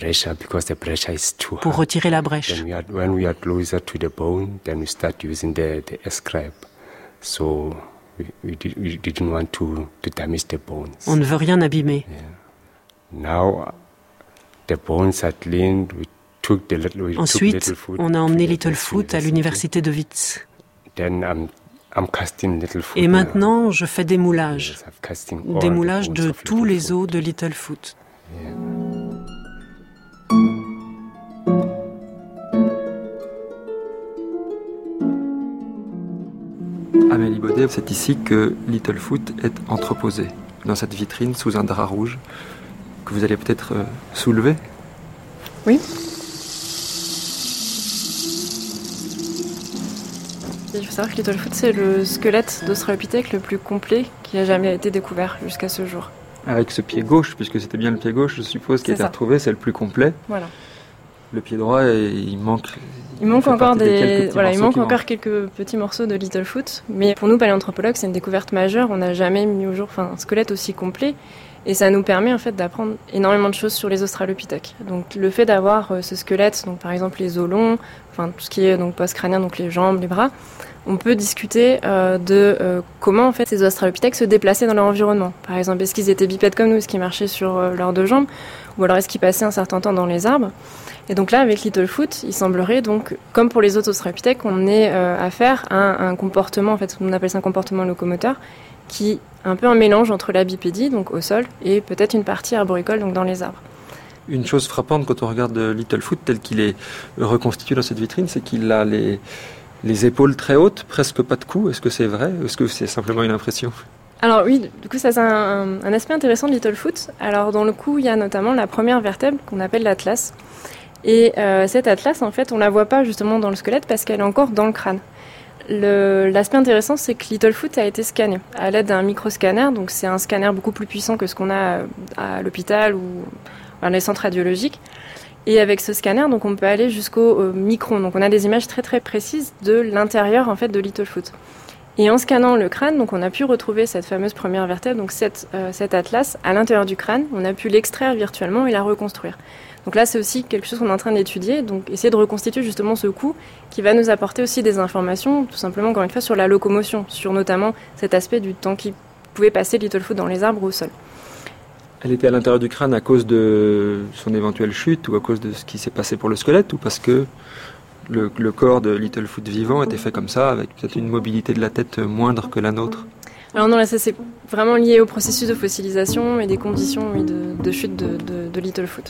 S11: pour retirer la brèche.
S10: When we are closer to the bone, then we start using the the S-scribe. So we we, did, we didn't want to to damage the bones.
S11: On ne veut rien abîmer.
S10: Now the bones are cleaned. We took the little. We
S11: Ensuite,
S10: took Littlefoot
S11: on a emmené Littlefoot à l'université de Wits.
S10: Then I'm, I'm casting Littlefoot.
S11: Et maintenant, je fais des moulages, des moulages de tous les os de Littlefoot.
S10: Yeah.
S3: Amélie Baudet, c'est ici que Littlefoot est entreposé, dans cette vitrine sous un drap rouge, que vous allez peut-être euh, soulever.
S7: Oui. Il faut savoir que Littlefoot, c'est le squelette d'Australopithèque le plus complet qui a jamais été découvert jusqu'à ce jour.
S3: Avec ce pied gauche, puisque c'était bien le pied gauche, je suppose, qui a été retrouvé, c'est le plus complet.
S7: Voilà.
S3: Le pied droit, il manque...
S7: Il manque encore des, des voilà, il manque encore quelques petits morceaux de Littlefoot, mais pour nous paléanthropologues, c'est une découverte majeure. On n'a jamais mis au jour, enfin, un squelette aussi complet, et ça nous permet en fait d'apprendre énormément de choses sur les Australopithèques. Donc le fait d'avoir euh, ce squelette, donc par exemple les os longs, enfin tout ce qui est donc post-crânien, donc les jambes, les bras, on peut discuter euh, de euh, comment en fait ces Australopithèques se déplaçaient dans leur environnement. Par exemple, est-ce qu'ils étaient bipèdes comme nous, est-ce qu'ils marchaient sur euh, leurs deux jambes, ou alors est-ce qu'ils passaient un certain temps dans les arbres. Et donc là, avec Littlefoot, il semblerait donc, comme pour les autres Australopithèques, on ait euh, affaire à un, un comportement, en fait, on appelle ça un comportement locomoteur, qui est un peu un mélange entre la bipédie, donc au sol, et peut-être une partie arboricole, donc dans les arbres.
S3: Une chose frappante quand on regarde Littlefoot tel qu'il est reconstitué dans cette vitrine, c'est qu'il a les, les épaules très hautes, presque pas de cou. Est-ce que c'est vrai ou est-ce que c'est simplement une impression ?
S7: Alors oui, du coup ça c'est un, un aspect intéressant de Littlefoot. Alors dans le cou, il y a notamment la première vertèbre qu'on appelle l'atlas. Et euh, cette atlas, en fait, on la voit pas justement dans le squelette parce qu'elle est encore dans le crâne. Le, l'aspect intéressant, c'est que Littlefoot a été scanné à l'aide d'un microscanner. Donc c'est un scanner beaucoup plus puissant que ce qu'on a à l'hôpital ou dans les centres radiologiques. Et avec ce scanner, donc on peut aller jusqu'au euh, micron. Donc on a des images très très précises de l'intérieur en fait de Littlefoot. Et en scannant le crâne, donc on a pu retrouver cette fameuse première vertèbre, donc cette, euh, cet atlas à l'intérieur du crâne. On a pu l'extraire virtuellement et la reconstruire. Donc là, c'est aussi quelque chose qu'on est en train d'étudier, donc essayer de reconstituer justement ce cou qui va nous apporter aussi des informations, tout simplement, encore une fois, sur la locomotion, sur notamment cet aspect du temps qui pouvait passer Littlefoot dans les arbres ou au sol.
S3: Elle était à l'intérieur du crâne à cause de son éventuelle chute ou à cause de ce qui s'est passé pour le squelette ou parce que le, le corps de Littlefoot vivant était fait comme ça, avec peut-être une mobilité de la tête moindre que la nôtre?
S7: Alors non, là, ça c'est vraiment lié au processus de fossilisation et des conditions oui, de, de chute de, de, de Littlefoot.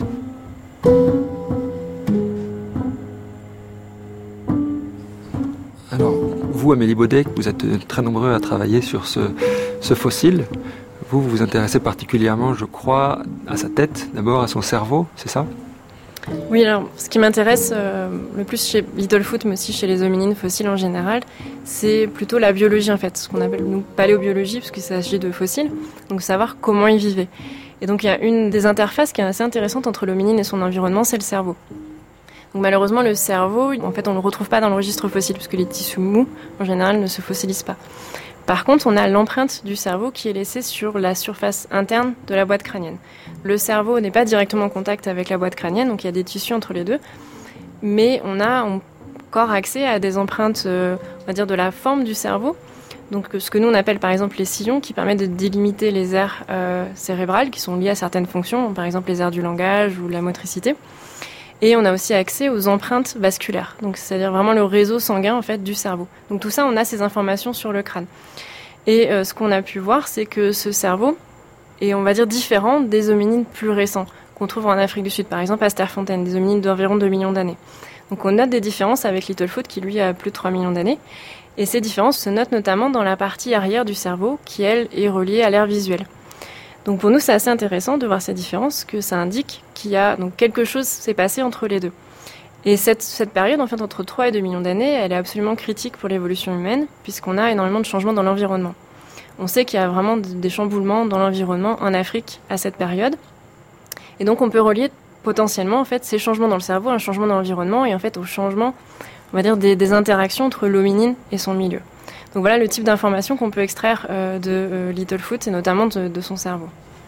S3: Alors, vous, Amélie Baudet, vous êtes très nombreux à travailler sur ce, ce fossile. Vous, vous vous intéressez particulièrement, je crois, à sa tête, d'abord à son cerveau, c'est ça?
S7: Oui, alors, ce qui m'intéresse euh, le plus chez Littlefoot, mais aussi chez les hominines fossiles en général, c'est plutôt la biologie, en fait, ce qu'on appelle, nous, paléobiologie, parce qu'il s'agit de fossiles, donc savoir comment ils vivaient. Et donc, il y a une des interfaces qui est assez intéressante entre l'hominine et son environnement, c'est le cerveau. Donc, malheureusement, le cerveau, en fait, on ne le retrouve pas dans le registre fossile, puisque les tissus mous, en général, ne se fossilisent pas. Par contre, on a l'empreinte du cerveau qui est laissée sur la surface interne de la boîte crânienne. Le cerveau n'est pas directement en contact avec la boîte crânienne, donc il y a des tissus entre les deux, mais on a encore accès à des empreintes, euh, on va dire, de la forme du cerveau, donc ce que nous on appelle par exemple les sillons, qui permettent de délimiter les aires euh, cérébrales qui sont liées à certaines fonctions, par exemple les aires du langage ou la motricité. Et on a aussi accès aux empreintes vasculaires, donc c'est-à-dire vraiment le réseau sanguin en fait du cerveau. Donc tout ça, on a ces informations sur le crâne. Et euh, ce qu'on a pu voir, c'est que ce cerveau est, on va dire, différent des hominines plus récents qu'on trouve en Afrique du Sud, par exemple à Sterfontaine, des hominines d'environ deux millions d'années. Donc on note des différences avec Littlefoot qui lui a plus de trois millions d'années. Et ces différences se notent notamment dans la partie arrière du cerveau qui, elle, est reliée à l'aire visuelle. Donc pour nous, c'est assez intéressant de voir ces différences, que ça indique qu'il y a donc quelque chose s'est passé entre les deux. Et cette, cette période, en fait, entre trois et deux millions d'années, elle est absolument critique pour l'évolution humaine, puisqu'on a énormément de changements dans l'environnement. On sait qu'il y a vraiment des chamboulements dans l'environnement en Afrique à cette période. Et donc on peut relier potentiellement en fait, ces changements dans le cerveau à un changement dans l'environnement et en fait au changement, on va dire, des, des interactions entre l'hominine et son milieu. Donc voilà le type d'informations qu'on peut extraire euh, de euh, Littlefoot et notamment de, de son cerveau.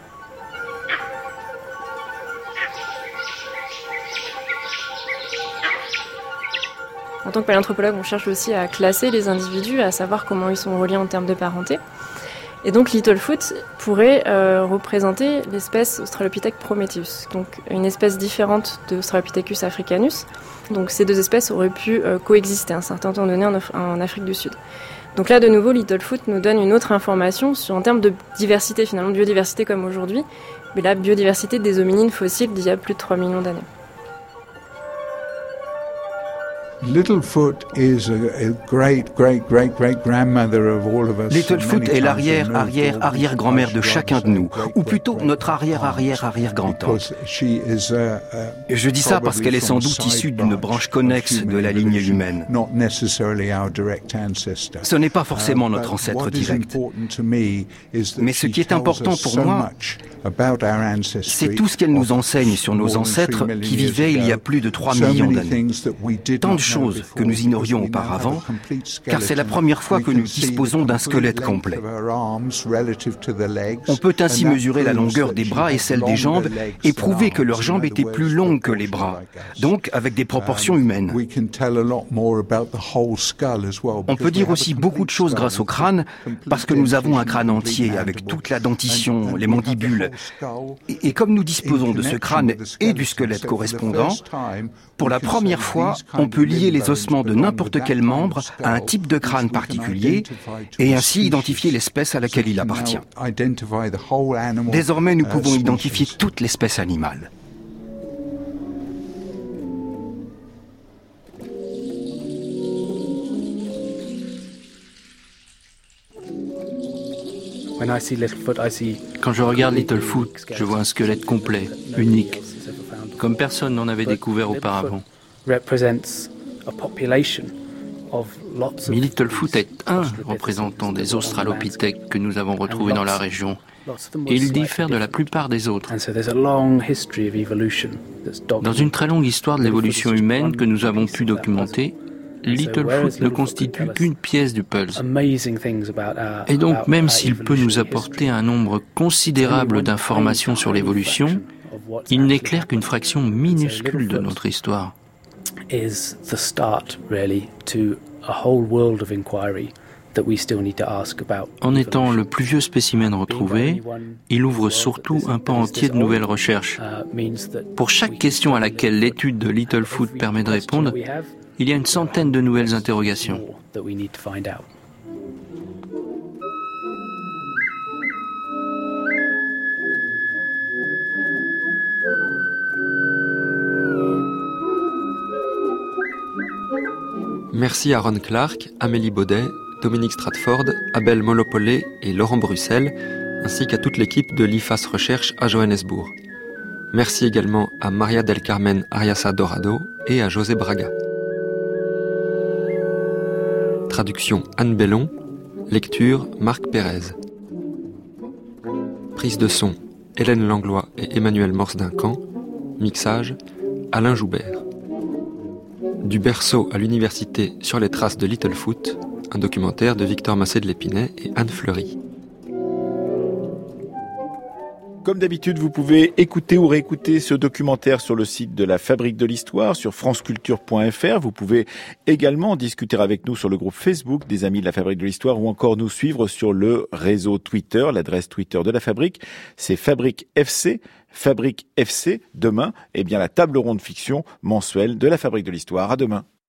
S7: En tant que paléanthropologue, on cherche aussi à classer les individus, à savoir comment ils sont reliés en termes de parenté. Et donc Littlefoot pourrait euh, représenter l'espèce Australopithèque prometheus, donc une espèce différente de Australopithecus africanus. Donc ces deux espèces auraient pu euh, coexister à un certain temps donné en, en Afrique du Sud. Donc là, de nouveau, Littlefoot nous donne une autre information sur, en termes de diversité, finalement, de biodiversité comme aujourd'hui, mais la biodiversité des hominines fossiles d'il y a plus de trois millions d'années.
S2: Littlefoot is a great, great, great, great grandmother of all of us.
S6: Littlefoot est l'arrière, arrière, arrière grand-mère de chacun de nous, ou plutôt notre arrière, arrière, arrière grand-tante. Je dis ça parce qu'elle est sans doute issue d'une branche connexe de la lignée humaine. Ce n'est pas forcément notre ancêtre direct. Mais ce qui est important pour moi, c'est tout ce qu'elle nous enseigne sur nos ancêtres qui vivaient il y a plus de trois millions d'années. Tant de choses que nous ignorions auparavant, car c'est la première fois que nous disposons d'un squelette complet. On peut ainsi mesurer la longueur des bras et celle des jambes et prouver que leurs jambes étaient plus longues que les bras, donc avec des proportions humaines. On peut dire aussi beaucoup de choses grâce au crâne, parce que nous avons un crâne entier avec toute la dentition, les mandibules. Et, et comme nous disposons de ce crâne et du squelette correspondant, pour la première fois, on peut lier les ossements de n'importe quel membre à un type de crâne particulier et ainsi identifier l'espèce à laquelle il appartient. Désormais, nous pouvons identifier toute l'espèce animale.
S9: Quand je regarde Littlefoot, je vois un squelette complet, unique, comme personne n'en avait découvert auparavant. Mais Littlefoot est un représentant des australopithèques que nous avons retrouvés dans la région. Et il diffère de la plupart des autres. Dans une très longue histoire de l'évolution humaine que nous avons pu documenter, Littlefoot ne constitue qu'une pièce du puzzle. Et donc, même s'il peut nous apporter un nombre considérable d'informations sur l'évolution, il n'est clair qu'une fraction minuscule de notre histoire. En étant le plus vieux spécimen retrouvé, il ouvre surtout un pan entier de nouvelles recherches. Pour chaque question à laquelle l'étude de Littlefoot permet de répondre, il y a une centaine de nouvelles interrogations.
S3: Merci à Ron Clark, Amélie Baudet, Dominique Stratford, Abel Molopolé et Laurent Bruxelles, ainsi qu'à toute l'équipe de l'I F A S Recherche à Johannesburg. Merci également à Maria del Carmen Ariasa Dorado et à José Braga. Traduction Anne Bellon, lecture Marc Pérez. Prise de son Hélène Langlois et Emmanuel Morse-Duncan, mixage Alain Joubert. Du berceau à l'université sur les traces de Littlefoot, un documentaire de Victor Massé de l'Épinay et Anne Fleury.
S1: Comme d'habitude, vous pouvez écouter ou réécouter ce documentaire sur le site de la Fabrique de l'Histoire, sur franceculture point f r. Vous pouvez également discuter avec nous sur le groupe Facebook des Amis de la Fabrique de l'Histoire ou encore nous suivre sur le réseau Twitter. L'adresse Twitter de la Fabrique, c'est Fabrique F C. Fabrique F C. Demain, eh bien, la table ronde fiction mensuelle de la Fabrique de l'Histoire. À demain.